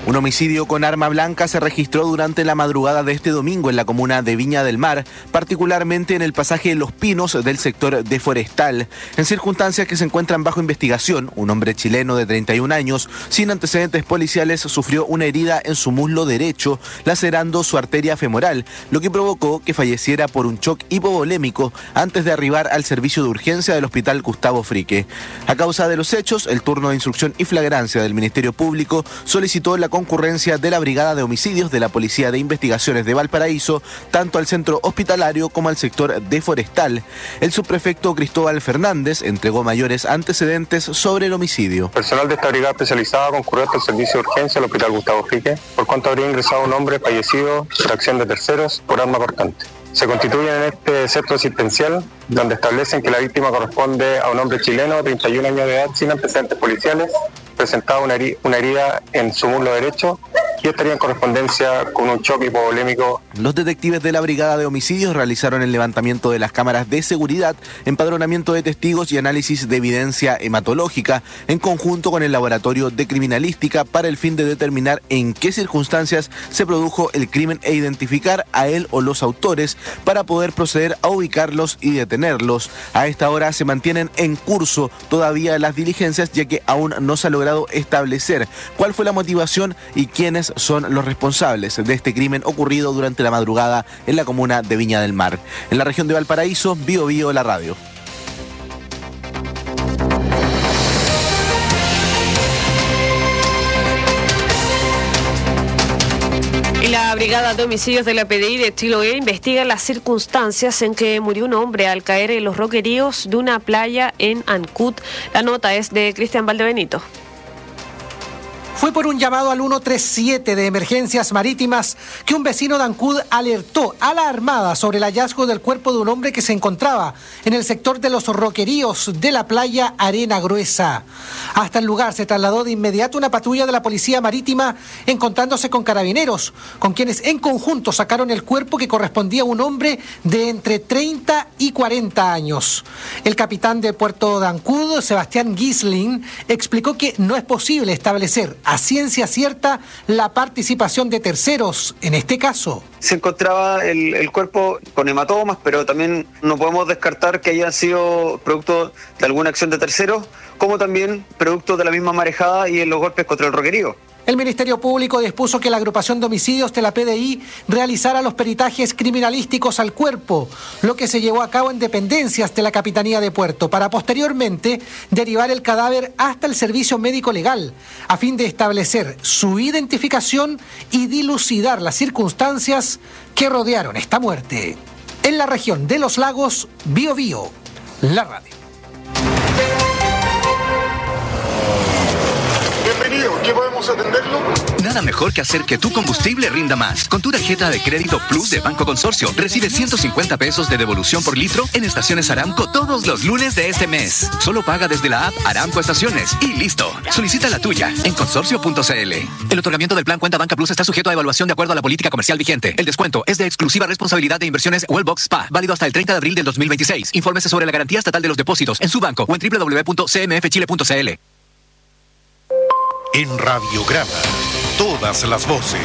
Un homicidio con arma blanca se registró durante la madrugada de este domingo en la comuna de Viña del Mar, particularmente en el pasaje Los Pinos del sector de Forestal. En circunstancias que se encuentran bajo investigación, un hombre chileno de treinta y un años, sin antecedentes policiales, sufrió una herida en su muslo derecho, lacerando su arteria femoral, lo que provocó que falleciera por un shock hipovolémico antes de arribar al servicio de urgencia del Hospital Gustavo Frique. A causa de los hechos, el turno de instrucción y flagrancia del Ministerio Público solicitó la concurrencia de la Brigada de Homicidios de la Policía de Investigaciones de Valparaíso, tanto al centro hospitalario como al sector de Forestal. El subprefecto Cristóbal Fernández entregó mayores antecedentes sobre el homicidio. Personal de esta brigada especializada concurrió hasta el servicio de urgencia al Hospital Gustavo Frique, por cuanto habría ingresado un hombre fallecido por acción de terceros por arma cortante. Se constituyen en este centro asistencial, donde establecen que la víctima corresponde a un hombre chileno de treinta y un años de edad sin antecedentes policiales, presentaba una, heri- una herida en su muslo derecho y estaría en correspondencia con un choque hipovolémico. Los detectives de la Brigada de Homicidios realizaron el levantamiento de las cámaras de seguridad, empadronamiento de testigos y análisis de evidencia hematológica en conjunto con el Laboratorio de Criminalística para el fin de determinar en qué circunstancias se produjo el crimen e identificar a él o los autores para poder proceder a ubicarlos y detenerlos. A esta hora se mantienen en curso todavía las diligencias, ya que aún no se ha logrado establecer cuál fue la motivación y quiénes son los responsables de este crimen ocurrido durante la madrugada en la comuna de Viña del Mar. En la región de Valparaíso, Bio Bio, la radio. La Brigada de Homicidios de la P D I de Chiloé investiga las circunstancias en que murió un hombre al caer en los roqueríos de una playa en Ancud. La nota es de Cristian Valdebenito. Fue por un llamado al ciento treinta y siete de emergencias marítimas que un vecino de Ancud alertó a la Armada sobre el hallazgo del cuerpo de un hombre que se encontraba en el sector de los roqueríos de la playa Arena Gruesa. Hasta el lugar se trasladó de inmediato una patrulla de la Policía Marítima, encontrándose con carabineros, con quienes en conjunto sacaron el cuerpo que correspondía a un hombre de entre treinta y cuarenta años. El capitán de Puerto de Ancud, Sebastián Gisling, explicó que no es posible establecer a ciencia cierta la participación de terceros en este caso. Se encontraba el, el cuerpo con hematomas, pero también no podemos descartar que hayan sido producto de alguna acción de terceros, como también producto de la misma marejada y en los golpes contra el roquerío. El Ministerio Público dispuso que la agrupación de homicidios de la P D I realizara los peritajes criminalísticos al cuerpo, lo que se llevó a cabo en dependencias de la Capitanía de Puerto, para posteriormente derivar el cadáver hasta el servicio médico legal, a fin de establecer su identificación y dilucidar las circunstancias que rodearon esta muerte. En la región de Los Lagos, Bio Bio, la radio. Bienvenido, ¿qué podemos atenderlo? Nada mejor que hacer que tu combustible rinda más. Con tu tarjeta de crédito Plus de Banco Consorcio, recibe ciento cincuenta pesos de devolución por litro en estaciones Aramco todos los lunes de este mes. Solo paga desde la app Aramco Estaciones y listo. Solicita la tuya en consorcio punto c l. El otorgamiento del plan Cuenta Banca Plus está sujeto a evaluación de acuerdo a la política comercial vigente. El descuento es de exclusiva responsabilidad de Inversiones Wellbox Spa, válido hasta el treinta de abril del dos mil veintiséis. Infórmese sobre la garantía estatal de los depósitos en su banco o en doble u doble u doble u punto c m f chile punto c l. En Radiograma, todas las voces.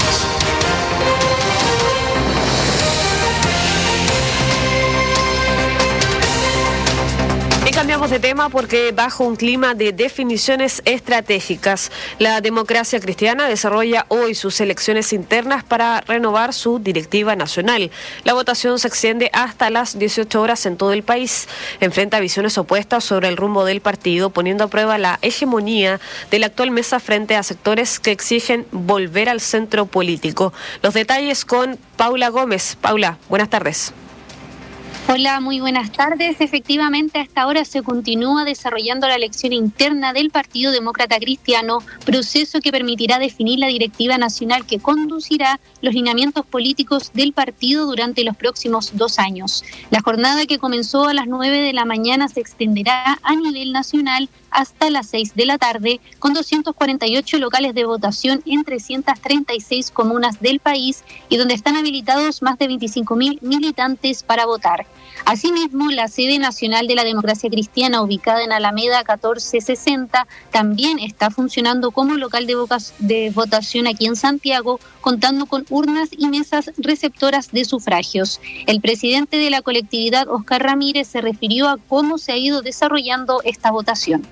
Y cambiamos de tema porque bajo un clima de definiciones estratégicas, la Democracia Cristiana desarrolla hoy sus elecciones internas para renovar su directiva nacional. La votación se extiende hasta las dieciocho horas en todo el país. Enfrenta visiones opuestas sobre el rumbo del partido, poniendo a prueba la hegemonía de la actual mesa frente a sectores que exigen volver al centro político. Los detalles con Paula Gómez. Paula, buenas tardes. Hola, muy buenas tardes. Efectivamente, a esta hora se continúa desarrollando la elección interna del Partido Demócrata Cristiano, proceso que permitirá definir la directiva nacional que conducirá los lineamientos políticos del partido durante los próximos dos años. La jornada, que comenzó a las nueve de la mañana, se extenderá a nivel nacional hasta las seis de la tarde, con doscientos cuarenta y ocho locales de votación en trescientas treinta y seis comunas del país y donde están habilitados más de veinticinco mil militantes para votar. Asimismo, la sede nacional de la Democracia Cristiana, ubicada en Alameda catorce sesenta, también está funcionando como local de, de votación aquí en Santiago, contando con urnas y mesas receptoras de sufragios. El presidente de la colectividad, Oscar Ramírez, se refirió a cómo se ha ido desarrollando esta votación.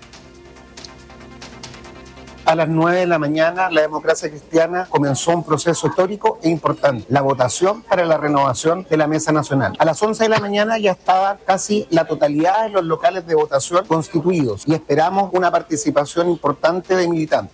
A las nueve de la mañana, la Democracia Cristiana comenzó un proceso histórico e importante, la votación para la renovación de la Mesa Nacional. A las once de la mañana ya estaba casi la totalidad de los locales de votación constituidos y esperamos una participación importante de militantes.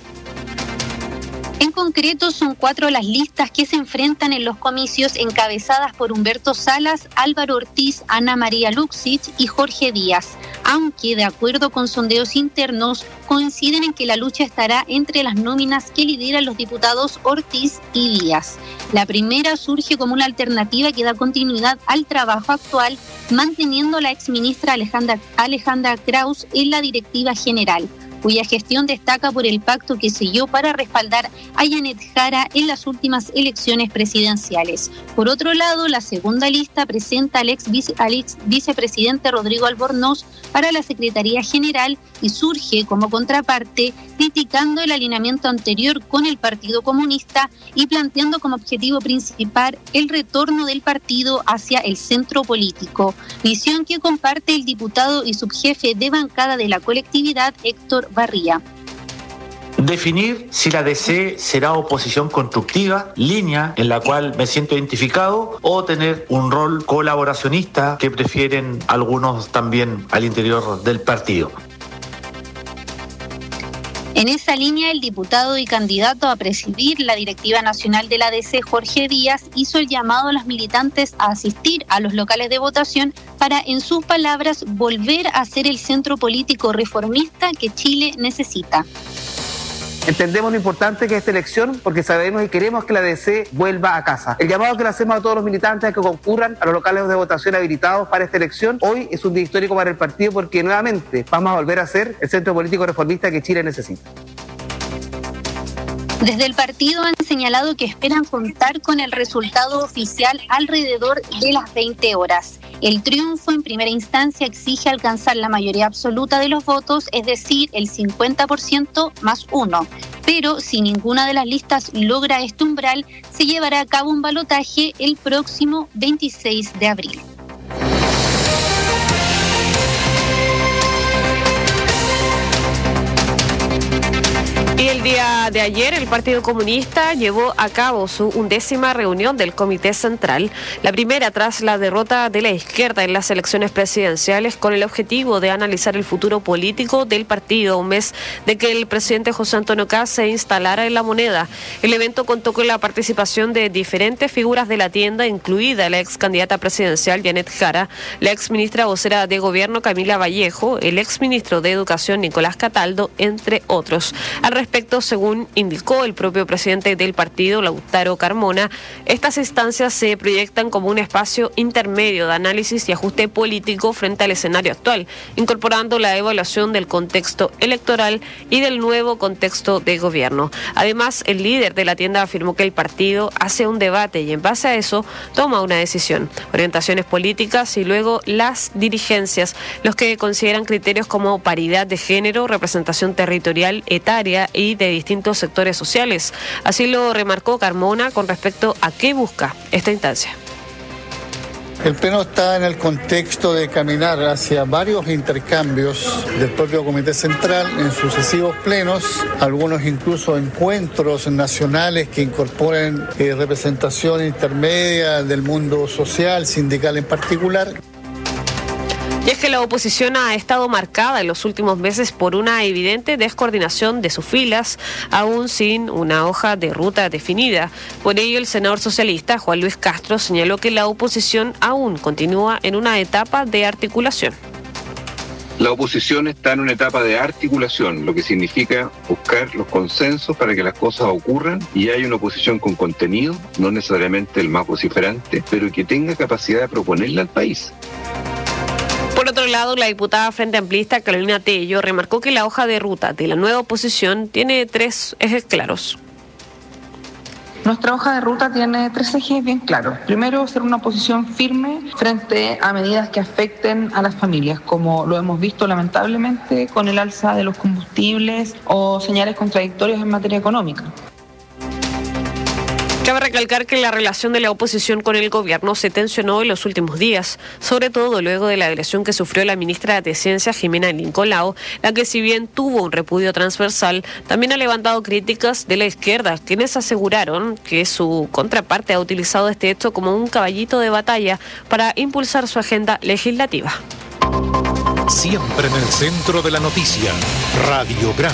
En concreto, son cuatro las listas que se enfrentan en los comicios encabezadas por Humberto Salas, Álvaro Ortiz, Ana María Luxich y Jorge Díaz, aunque de acuerdo con sondeos internos coinciden en que la lucha estará entre las nóminas que lideran los diputados Ortiz y Díaz. La primera surge como una alternativa que da continuidad al trabajo actual, manteniendo a la exministra Alejandra, Alejandra Kraus en la directiva general, cuya gestión destaca por el pacto que selló para respaldar a Yanet Jara en las últimas elecciones presidenciales. Por otro lado, la segunda lista presenta al ex, vice, al ex vicepresidente Rodrigo Albornoz para la Secretaría General y surge como contraparte, criticando el alineamiento anterior con el Partido Comunista y planteando como objetivo principal el retorno del partido hacia el centro político, visión que comparte el diputado y subjefe de bancada de la colectividad, Héctor Barría. Definir si la D C será oposición constructiva, línea en la cual me siento identificado, o tener un rol colaboracionista que prefieren algunos también al interior del partido. En esa línea, el diputado y candidato a presidir la directiva nacional de la D C, Jorge Díaz, hizo el llamado a los militantes a asistir a los locales de votación para, en sus palabras, volver a ser el centro político reformista que Chile necesita. Entendemos lo importante que es esta elección porque sabemos y queremos que la D C vuelva a casa. El llamado que le hacemos a todos los militantes a que concurran a los locales de votación habilitados para esta elección hoy es un día histórico para el partido porque nuevamente vamos a volver a ser el centro político reformista que Chile necesita. Desde el partido han señalado que esperan contar con el resultado oficial alrededor de las veinte horas. El triunfo en primera instancia exige alcanzar la mayoría absoluta de los votos, es decir, el cincuenta por ciento más uno. Pero si ninguna de las listas logra este umbral, se llevará a cabo un balotaje el próximo veintiséis de abril. Y el día de ayer el Partido Comunista llevó a cabo su undécima reunión del Comité Central, la primera tras la derrota de la izquierda en las elecciones presidenciales, con el objetivo de analizar el futuro político del partido, un mes de que el presidente José Antonio Kast se instalara en La Moneda. El evento contó con la participación de diferentes figuras de la tienda, incluida la ex candidata presidencial Yanet Jara, la ex ministra vocera de Gobierno Camila Vallejo, el ex ministro de Educación Nicolás Cataldo, entre otros. Al respecto, según indicó el propio presidente del partido, Lautaro Carmona, estas instancias se proyectan como un espacio intermedio de análisis y ajuste político frente al escenario actual, incorporando la evaluación del contexto electoral y del nuevo contexto de gobierno. Además, el líder de la tienda afirmó que el partido hace un debate y en base a eso toma una decisión, orientaciones políticas y luego las dirigencias, los que consideran criterios como paridad de género, representación territorial, etaria y de distintos sectores sociales. Así lo remarcó Carmona con respecto a qué busca esta instancia. El Pleno está en el contexto de caminar hacia varios intercambios del propio Comité Central en sucesivos plenos, algunos incluso encuentros nacionales que incorporen eh, representación intermedia del mundo social, sindical en particular. Y es que la oposición ha estado marcada en los últimos meses por una evidente descoordinación de sus filas, aún sin una hoja de ruta definida. Por ello, el senador socialista Juan Luis Castro señaló que la oposición aún continúa en una etapa de articulación. La oposición está en una etapa de articulación, lo que significa buscar los consensos para que las cosas ocurran y hay una oposición con contenido, no necesariamente el más vociferante, pero que tenga capacidad de proponerle al país. Por otro lado, la diputada Frente Amplista, Carolina Tello, remarcó que la hoja de ruta de la nueva oposición tiene tres ejes claros. Nuestra hoja de ruta tiene tres ejes bien claros. Primero, ser una oposición firme frente a medidas que afecten a las familias, como lo hemos visto lamentablemente con el alza de los combustibles o señales contradictorias en materia económica. Cabe recalcar que la relación de la oposición con el gobierno se tensionó en los últimos días, sobre todo luego de la agresión que sufrió la ministra de Ciencia, Jimena Lincolao, la que si bien tuvo un repudio transversal, también ha levantado críticas de la izquierda, quienes aseguraron que su contraparte ha utilizado este hecho como un caballito de batalla para impulsar su agenda legislativa. Siempre en el centro de la noticia, Radiograma.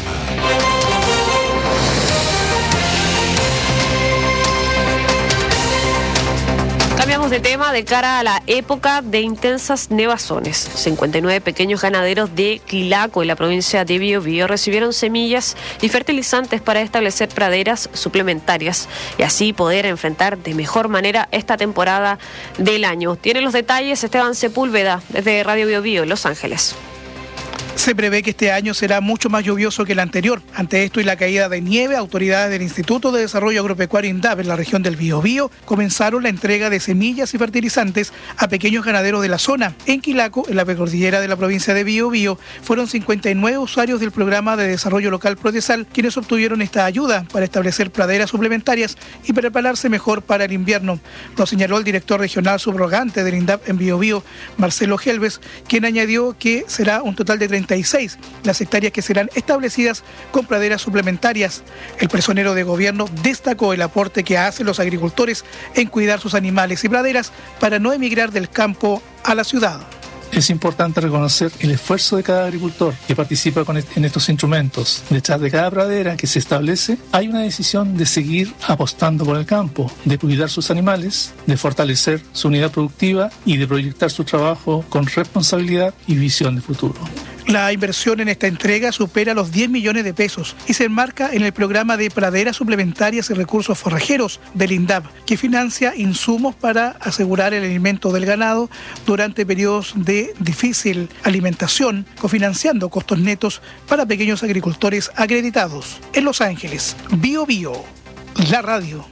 Cambiamos de tema de cara a la época de intensas nevazones. cincuenta y nueve pequeños ganaderos de Quilaco, en la provincia de Biobío, recibieron semillas y fertilizantes para establecer praderas suplementarias y así poder enfrentar de mejor manera esta temporada del año. Tiene los detalles Esteban Sepúlveda, desde Radio Biobío, en Los Ángeles. Se prevé que este año será mucho más lluvioso que el anterior. Ante esto y la caída de nieve, autoridades del Instituto de Desarrollo Agropecuario INDAP en la región del Biobío comenzaron la entrega de semillas y fertilizantes a pequeños ganaderos de la zona. En Quilaco, en la precordillera de la provincia de Biobío, fueron cincuenta y nueve usuarios del programa de desarrollo local Prodesal quienes obtuvieron esta ayuda para establecer praderas suplementarias y prepararse mejor para el invierno. Lo señaló el director regional subrogante del INDAP en Biobío, Marcelo Gelves, quien añadió que será un total de treinta y seis las hectáreas que serán establecidas con praderas suplementarias. El personero de gobierno destacó el aporte que hacen los agricultores en cuidar sus animales y praderas para no emigrar del campo a la ciudad. Es importante reconocer el esfuerzo de cada agricultor que participa con en estos instrumentos. Detrás de cada pradera que se establece hay una decisión de seguir apostando por el campo, de cuidar sus animales, de fortalecer su unidad productiva y de proyectar su trabajo con responsabilidad y visión de futuro. La inversión en esta entrega supera los diez millones de pesos y se enmarca en el programa de praderas suplementarias y recursos forrajeros del INDAP, que financia insumos para asegurar el alimento del ganado durante periodos de difícil alimentación, cofinanciando costos netos para pequeños agricultores acreditados. En Los Ángeles, Bio Bio, la radio.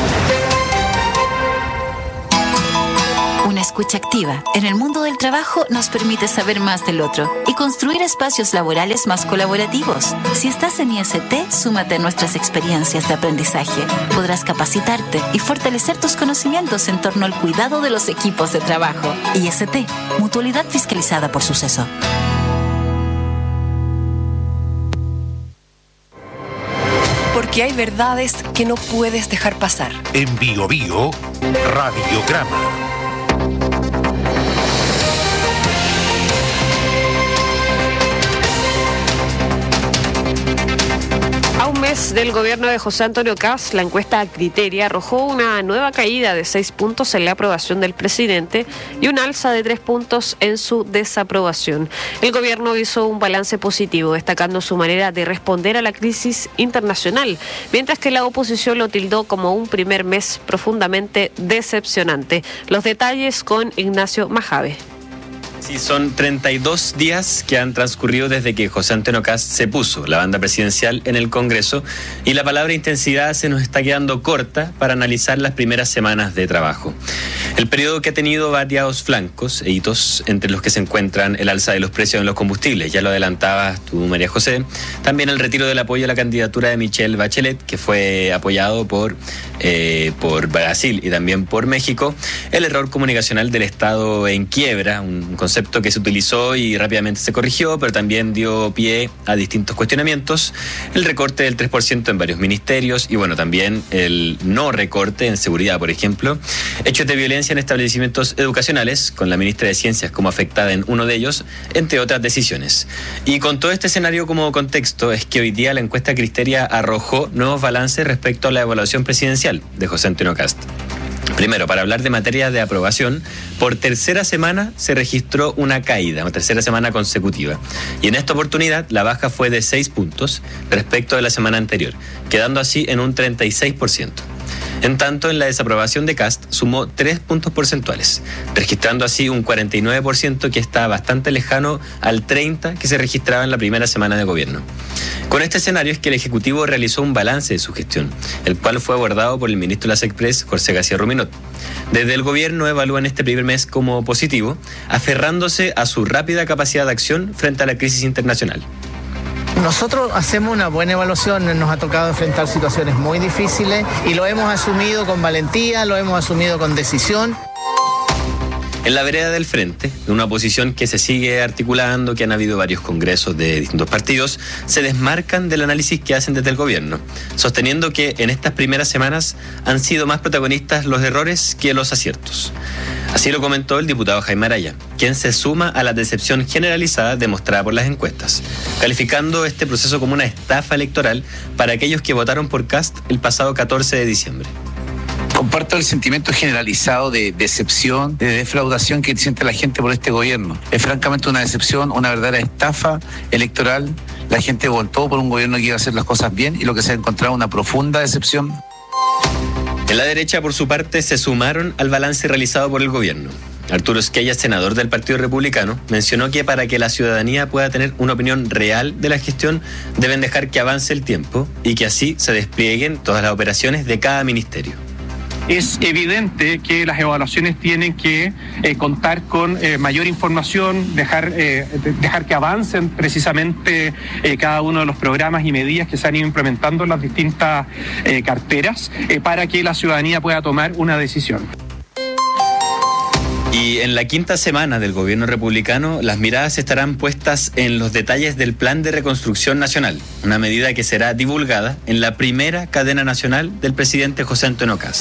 Una escucha activa en el mundo del trabajo nos permite saber más del otro y construir espacios laborales más colaborativos. Si estás en I S T, súmate a nuestras experiencias de aprendizaje. Podrás capacitarte y fortalecer tus conocimientos en torno al cuidado de los equipos de trabajo. I S T, mutualidad fiscalizada por Suceso. Porque hay verdades que no puedes dejar pasar. En Bio Bio, Radiograma. A un mes del gobierno de José Antonio Kast, la encuesta Criteria arrojó una nueva caída de seis puntos en la aprobación del presidente y un alza de tres puntos en su desaprobación. El gobierno hizo un balance positivo, destacando su manera de responder a la crisis internacional, mientras que la oposición lo tildó como un primer mes profundamente decepcionante. Los detalles con Ignacio Majave. Sí, son treinta y dos días que han transcurrido desde que José Antonio Kast se puso la banda presidencial en el Congreso y la palabra intensidad se nos está quedando corta para analizar las primeras semanas de trabajo. El periodo que ha tenido variados flancos e hitos, entre los que se encuentran el alza de los precios en los combustibles, ya lo adelantabas tú, María José, también el retiro del apoyo a la candidatura de Michelle Bachelet, que fue apoyado por, eh, por Brasil y también por México, el error comunicacional del Estado en quiebra, un concepto que se utilizó y rápidamente se corrigió, pero también dio pie a distintos cuestionamientos, el recorte del tres por ciento en varios ministerios y bueno, también el no recorte en seguridad, por ejemplo, hechos de violencia en establecimientos educacionales, con la ministra de Ciencias como afectada en uno de ellos, entre otras decisiones. Y con todo este escenario como contexto, es que hoy día la encuesta Criteria arrojó nuevos balances respecto a la evaluación presidencial de José Antonio Kast. Primero, para hablar de materia de aprobación, por tercera semana se registró una caída, una tercera semana consecutiva. Y en esta oportunidad la baja fue de seis puntos respecto de la semana anterior, quedando así en un treinta y seis por ciento. En tanto, en la desaprobación de Kast sumó tres puntos porcentuales, registrando así un cuarenta y nueve por ciento que está bastante lejano al treinta por ciento que se registraba en la primera semana de gobierno. Con este escenario es que el Ejecutivo realizó un balance de su gestión, el cual fue abordado por el ministro de las Express, José García Ruminot. Desde el gobierno evalúan este primer mes como positivo, aferrándose a su rápida capacidad de acción frente a la crisis internacional. Nosotros hacemos una buena evaluación, nos ha tocado enfrentar situaciones muy difíciles y lo hemos asumido con valentía, lo hemos asumido con decisión. En la vereda del frente, de una oposición que se sigue articulando, que han habido varios congresos de distintos partidos, se desmarcan del análisis que hacen desde el gobierno, sosteniendo que en estas primeras semanas han sido más protagonistas los errores que los aciertos. Así lo comentó el diputado Jaime Araya, quien se suma a la decepción generalizada demostrada por las encuestas, calificando este proceso como una estafa electoral para aquellos que votaron por Kast el pasado catorce de diciembre. Comparto el sentimiento generalizado de decepción, de defraudación que siente la gente por este gobierno. Es francamente una decepción, una verdadera estafa electoral. La gente votó por un gobierno que iba a hacer las cosas bien y lo que se ha encontrado una profunda decepción. En la derecha, por su parte, se sumaron al balance realizado por el gobierno. Arturo Esquella, senador del Partido Republicano, mencionó que para que la ciudadanía pueda tener una opinión real de la gestión, deben dejar que avance el tiempo y que así se desplieguen todas las operaciones de cada ministerio. Es evidente que las evaluaciones tienen que eh, contar con eh, mayor información, dejar, eh, dejar que avancen precisamente eh, cada uno de los programas y medidas que se han ido implementando en las distintas eh, carteras eh, para que la ciudadanía pueda tomar una decisión. Y en la quinta semana del gobierno republicano, las miradas estarán puestas en los detalles del Plan de Reconstrucción Nacional, una medida que será divulgada en la primera cadena nacional del presidente José Antonio Kast.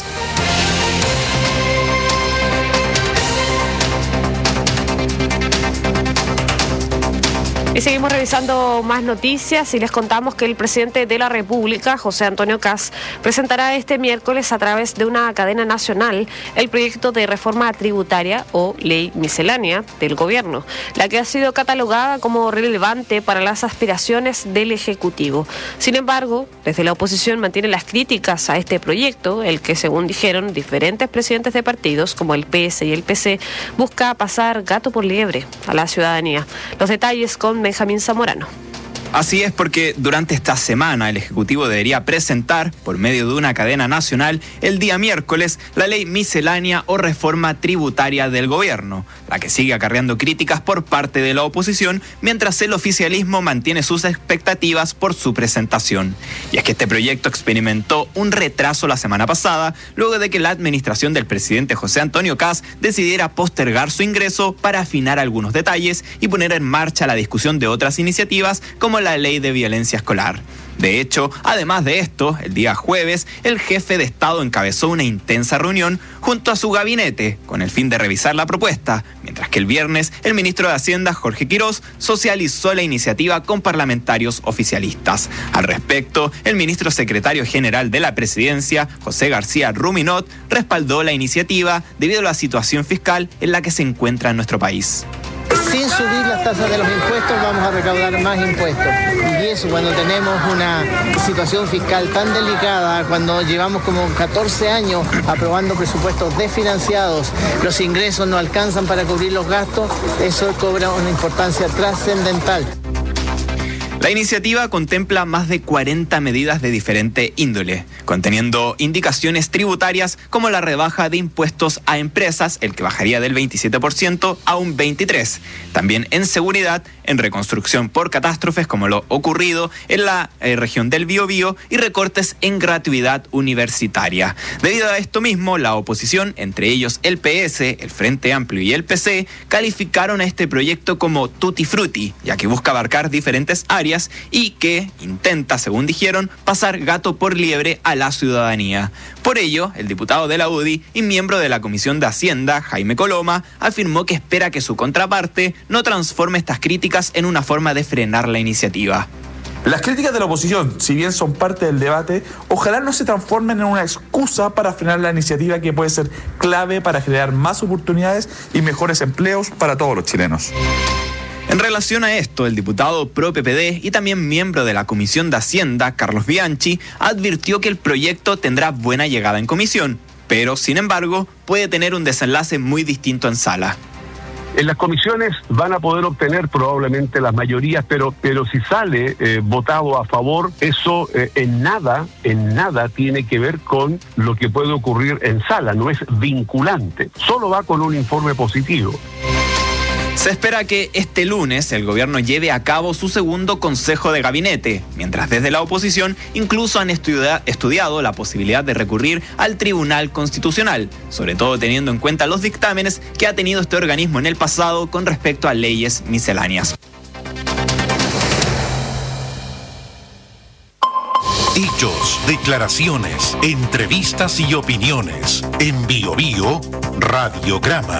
Y seguimos revisando más noticias y les contamos que el presidente de la República, José Antonio Kast, presentará este miércoles a través de una cadena nacional el proyecto de reforma tributaria o ley miscelánea del gobierno, la que ha sido catalogada como relevante para las aspiraciones del Ejecutivo. Sin embargo, desde la oposición mantiene las críticas a este proyecto, el que, según dijeron diferentes presidentes de partidos como el P S y el P C, busca pasar gato por liebre a la ciudadanía. Los detalles con Benjamín Zamorano. Así es, porque durante esta semana el Ejecutivo debería presentar, por medio de una cadena nacional, el día miércoles, la ley miscelánea o reforma tributaria del gobierno, la que sigue acarreando críticas por parte de la oposición, mientras el oficialismo mantiene sus expectativas por su presentación. Y es que este proyecto experimentó un retraso la semana pasada, luego de que la administración del presidente José Antonio Kast decidiera postergar su ingreso para afinar algunos detalles y poner en marcha la discusión de otras iniciativas, como la ley de violencia escolar. De hecho, además de esto, el día jueves, el jefe de Estado encabezó una intensa reunión junto a su gabinete con el fin de revisar la propuesta, mientras que el viernes el ministro de Hacienda, Jorge Quirós, socializó la iniciativa con parlamentarios oficialistas. Al respecto, el ministro secretario general de la presidencia, José García Ruminot, respaldó la iniciativa debido a la situación fiscal en la que se encuentra nuestro país. Sin subir las tasas de los impuestos vamos a recaudar más impuestos. Y eso cuando tenemos una situación fiscal tan delicada, cuando llevamos como catorce años aprobando presupuestos desfinanciados, los ingresos no alcanzan para cubrir los gastos, eso cobra una importancia trascendental. La iniciativa contempla más de cuarenta medidas de diferente índole, conteniendo indicaciones tributarias como la rebaja de impuestos a empresas, el que bajaría del veintisiete por ciento a un veintitrés por ciento. También en seguridad, en reconstrucción por catástrofes como lo ocurrido en la eh, región del Biobío y recortes en gratuidad universitaria. Debido a esto mismo, la oposición, entre ellos el P S, el Frente Amplio y el P C, calificaron a este proyecto como tutti frutti, ya que busca abarcar diferentes áreas y que intenta, según dijeron, pasar gato por liebre a la ciudadanía. Por ello, el diputado de la U D I y miembro de la Comisión de Hacienda, Jaime Coloma, afirmó que espera que su contraparte no transforme estas críticas en una forma de frenar la iniciativa. Las críticas de la oposición, si bien son parte del debate, ojalá no se transformen en una excusa para frenar la iniciativa que puede ser clave para crear más oportunidades y mejores empleos para todos los chilenos. En relación a esto, el diputado pro P P D y también miembro de la Comisión de Hacienda, Carlos Bianchi, advirtió que el proyecto tendrá buena llegada en comisión, pero, sin embargo, puede tener un desenlace muy distinto en sala. En las comisiones van a poder obtener probablemente las mayorías, pero, pero si sale eh, votado a favor, eso eh, en nada, en nada tiene que ver con lo que puede ocurrir en sala, no es vinculante, solo va con un informe positivo. Se espera que este lunes el gobierno lleve a cabo su segundo consejo de gabinete, mientras desde la oposición incluso han estudia- estudiado la posibilidad de recurrir al Tribunal Constitucional, sobre todo teniendo en cuenta los dictámenes que ha tenido este organismo en el pasado con respecto a leyes misceláneas. Hechos, declaraciones, entrevistas y opiniones. En Bio Bio, Radiograma.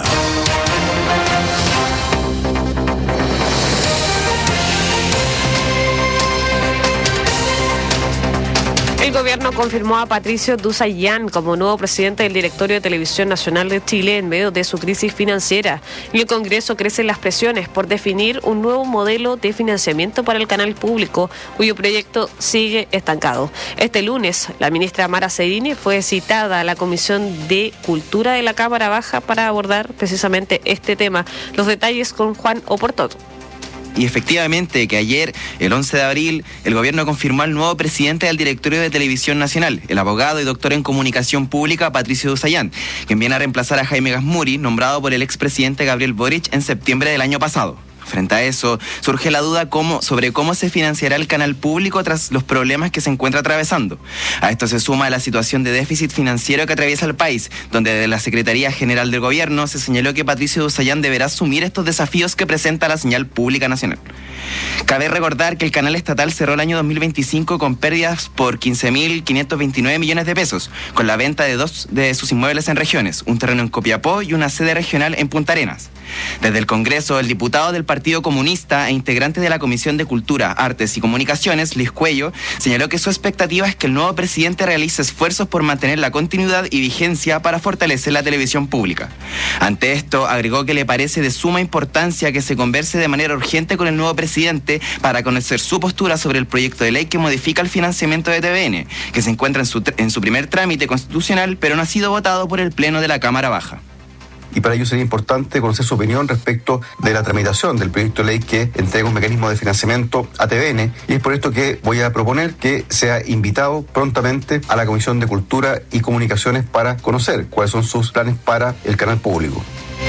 El gobierno confirmó a Patricio Dusayán como nuevo presidente del Directorio de Televisión Nacional de Chile en medio de su crisis financiera. En el Congreso crecen las presiones por definir un nuevo modelo de financiamiento para el canal público, cuyo proyecto sigue estancado. Este lunes, la ministra Mara Cedini fue citada a la Comisión de Cultura de la Cámara Baja para abordar precisamente este tema. Los detalles con Juan Oportot. Y efectivamente que ayer, el once de abril, el gobierno confirmó al nuevo presidente del Directorio de Televisión Nacional, el abogado y doctor en comunicación pública Patricio Dusayán, quien viene a reemplazar a Jaime Gasmuri, nombrado por el expresidente Gabriel Boric en septiembre del año pasado. Frente a eso, surge la duda cómo, sobre cómo se financiará el canal público tras los problemas que se encuentra atravesando. A esto se suma la situación de déficit financiero que atraviesa el país, donde desde la Secretaría General del Gobierno se señaló que Patricio Dusayán deberá asumir estos desafíos que presenta la señal pública nacional. Cabe recordar que el canal estatal cerró el año dos mil veinticinco con pérdidas por quince mil quinientos veintinueve millones de pesos, con la venta de dos de sus inmuebles en regiones, un terreno en Copiapó y una sede regional en Punta Arenas. Desde el Congreso, el diputado del Partido Comunista e integrante de la Comisión de Cultura, Artes y Comunicaciones, Luis Cuello, señaló que su expectativa es que el nuevo presidente realice esfuerzos por mantener la continuidad y vigencia para fortalecer la televisión pública. Ante esto, agregó que le parece de suma importancia que se converse de manera urgente con el nuevo presidente para conocer su postura sobre el proyecto de ley que modifica el financiamiento de T V N, que se encuentra en su, en su primer trámite constitucional, pero no ha sido votado por el Pleno de la Cámara Baja. Y para ello sería importante conocer su opinión respecto de la tramitación del proyecto de ley que entrega un mecanismo de financiamiento a T V N, y es por esto que voy a proponer que sea invitado prontamente a la Comisión de Cultura y Comunicaciones para conocer cuáles son sus planes para el canal público.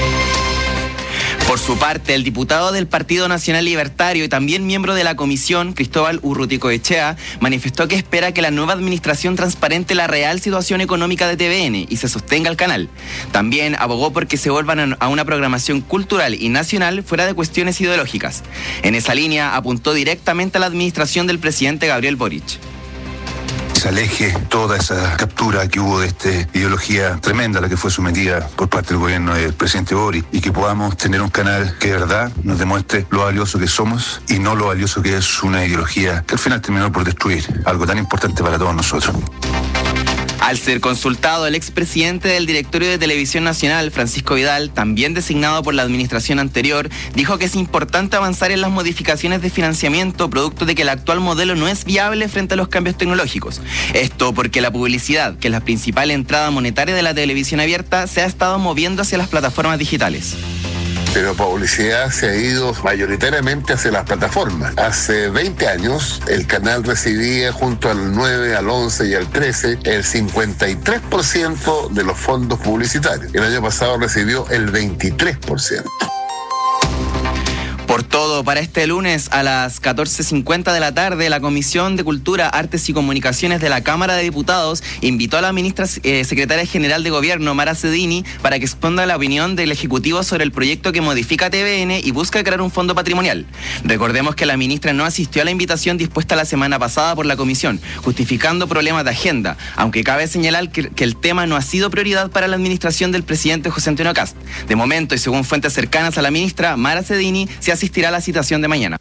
Por su parte, el diputado del Partido Nacional Libertario y también miembro de la comisión, Cristóbal Urruticoechea, manifestó que espera que la nueva administración transparente la real situación económica de T V N y se sostenga el canal. También abogó por que se vuelvan a una programación cultural y nacional fuera de cuestiones ideológicas. En esa línea, apuntó directamente a la administración del presidente Gabriel Boric. Se aleje toda esa captura que hubo de esta ideología tremenda a la que fue sometida por parte del gobierno del presidente Boric, y que podamos tener un canal que de verdad nos demuestre lo valioso que somos y no lo valioso que es una ideología que al final terminó por destruir algo tan importante para todos nosotros. Al ser consultado, el expresidente del Directorio de Televisión Nacional, Francisco Vidal, también designado por la administración anterior, dijo que es importante avanzar en las modificaciones de financiamiento producto de que el actual modelo no es viable frente a los cambios tecnológicos. Esto porque la publicidad, que es la principal entrada monetaria de la televisión abierta, se ha estado moviendo hacia las plataformas digitales. Pero publicidad se ha ido mayoritariamente hacia las plataformas. Hace veinte años el canal recibía junto al nueve, al once y al trece el cincuenta y tres por ciento de los fondos publicitarios. El año pasado recibió el veintitrés por ciento. Por todo, para este lunes a las catorce cincuenta de la tarde, la Comisión de Cultura, Artes y Comunicaciones de la Cámara de Diputados invitó a la ministra eh, secretaria general de Gobierno, Mara Cedini, para que exponga la opinión del Ejecutivo sobre el proyecto que modifica T V N y busca crear un fondo patrimonial. Recordemos que la ministra no asistió a la invitación dispuesta la semana pasada por la Comisión, justificando problemas de agenda, aunque cabe señalar que, que el tema no ha sido prioridad para la administración del presidente José Antonio Kast. De momento, y según fuentes cercanas a la ministra, Mara Cedini se ha asistirá a la citación de mañana.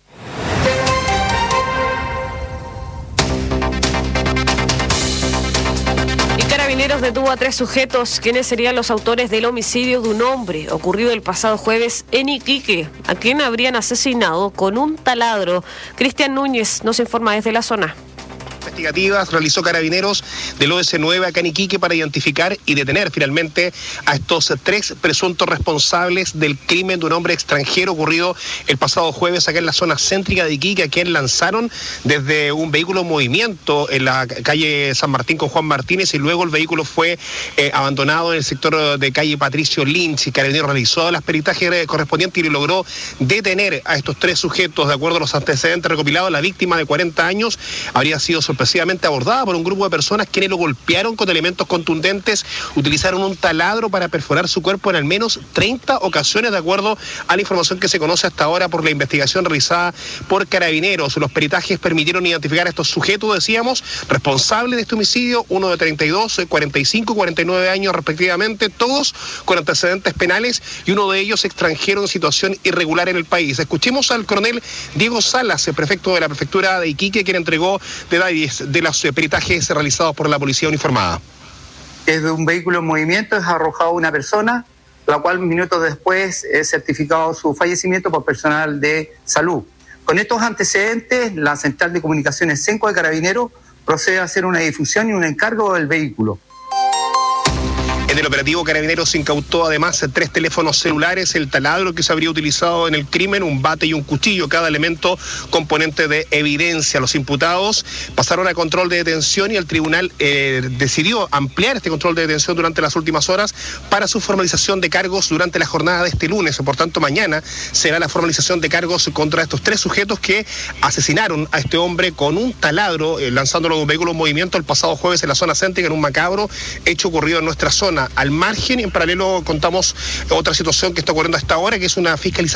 Carabineros detuvo a tres sujetos quienes serían los autores del homicidio de un hombre ocurrido el pasado jueves en Iquique, a quien habrían asesinado con un taladro. Cristian Núñez nos informa desde la zona. Investigativas realizó Carabineros del O S nueve acá en Iquique para identificar y detener finalmente a estos tres presuntos responsables del crimen de un hombre extranjero ocurrido el pasado jueves acá en la zona céntrica de Iquique, a quien lanzaron desde un vehículo en movimiento en la calle San Martín con Juan Martínez, y luego el vehículo fue eh, abandonado en el sector de calle Patricio Lynch, y Carabineros realizó las peritajes correspondientes y logró detener a estos tres sujetos. De acuerdo a los antecedentes recopilados, la víctima de cuarenta años habría sido sorpresivamente abordada por un grupo de personas quienes lo golpearon con elementos contundentes, utilizaron un taladro para perforar su cuerpo en al menos treinta ocasiones, de acuerdo a la información que se conoce hasta ahora por la investigación realizada por Carabineros. Los peritajes permitieron identificar a estos sujetos, decíamos, responsables de este homicidio, uno de treinta y dos, cuarenta y cinco, cuarenta y nueve años respectivamente, todos con antecedentes penales, y uno de ellos extranjero en situación irregular en el país. Escuchemos al coronel Diego Salas, el prefecto de la prefectura de Iquique, quien entregó detalles de los peritajes realizados por la policía uniformada. Desde un vehículo en movimiento es arrojado una persona, la cual minutos después es certificado su fallecimiento por personal de salud. Con estos antecedentes, la Central de Comunicaciones Senco de Carabineros procede a hacer una difusión y un encargo del vehículo. En el operativo, Carabineros incautó además tres teléfonos celulares, el taladro que se habría utilizado en el crimen, un bate y un cuchillo, cada elemento componente de evidencia. Los imputados pasaron a control de detención y el tribunal eh, decidió ampliar este control de detención durante las últimas horas para su formalización de cargos durante la jornada de este lunes. Por tanto, mañana será la formalización de cargos contra estos tres sujetos que asesinaron a este hombre con un taladro, eh, lanzándolo de un vehículo en movimiento el pasado jueves en la zona céntrica, en un macabro hecho ocurrido en nuestra zona. Al margen, en paralelo, contamos otra situación que está ocurriendo hasta ahora, que es una fiscalización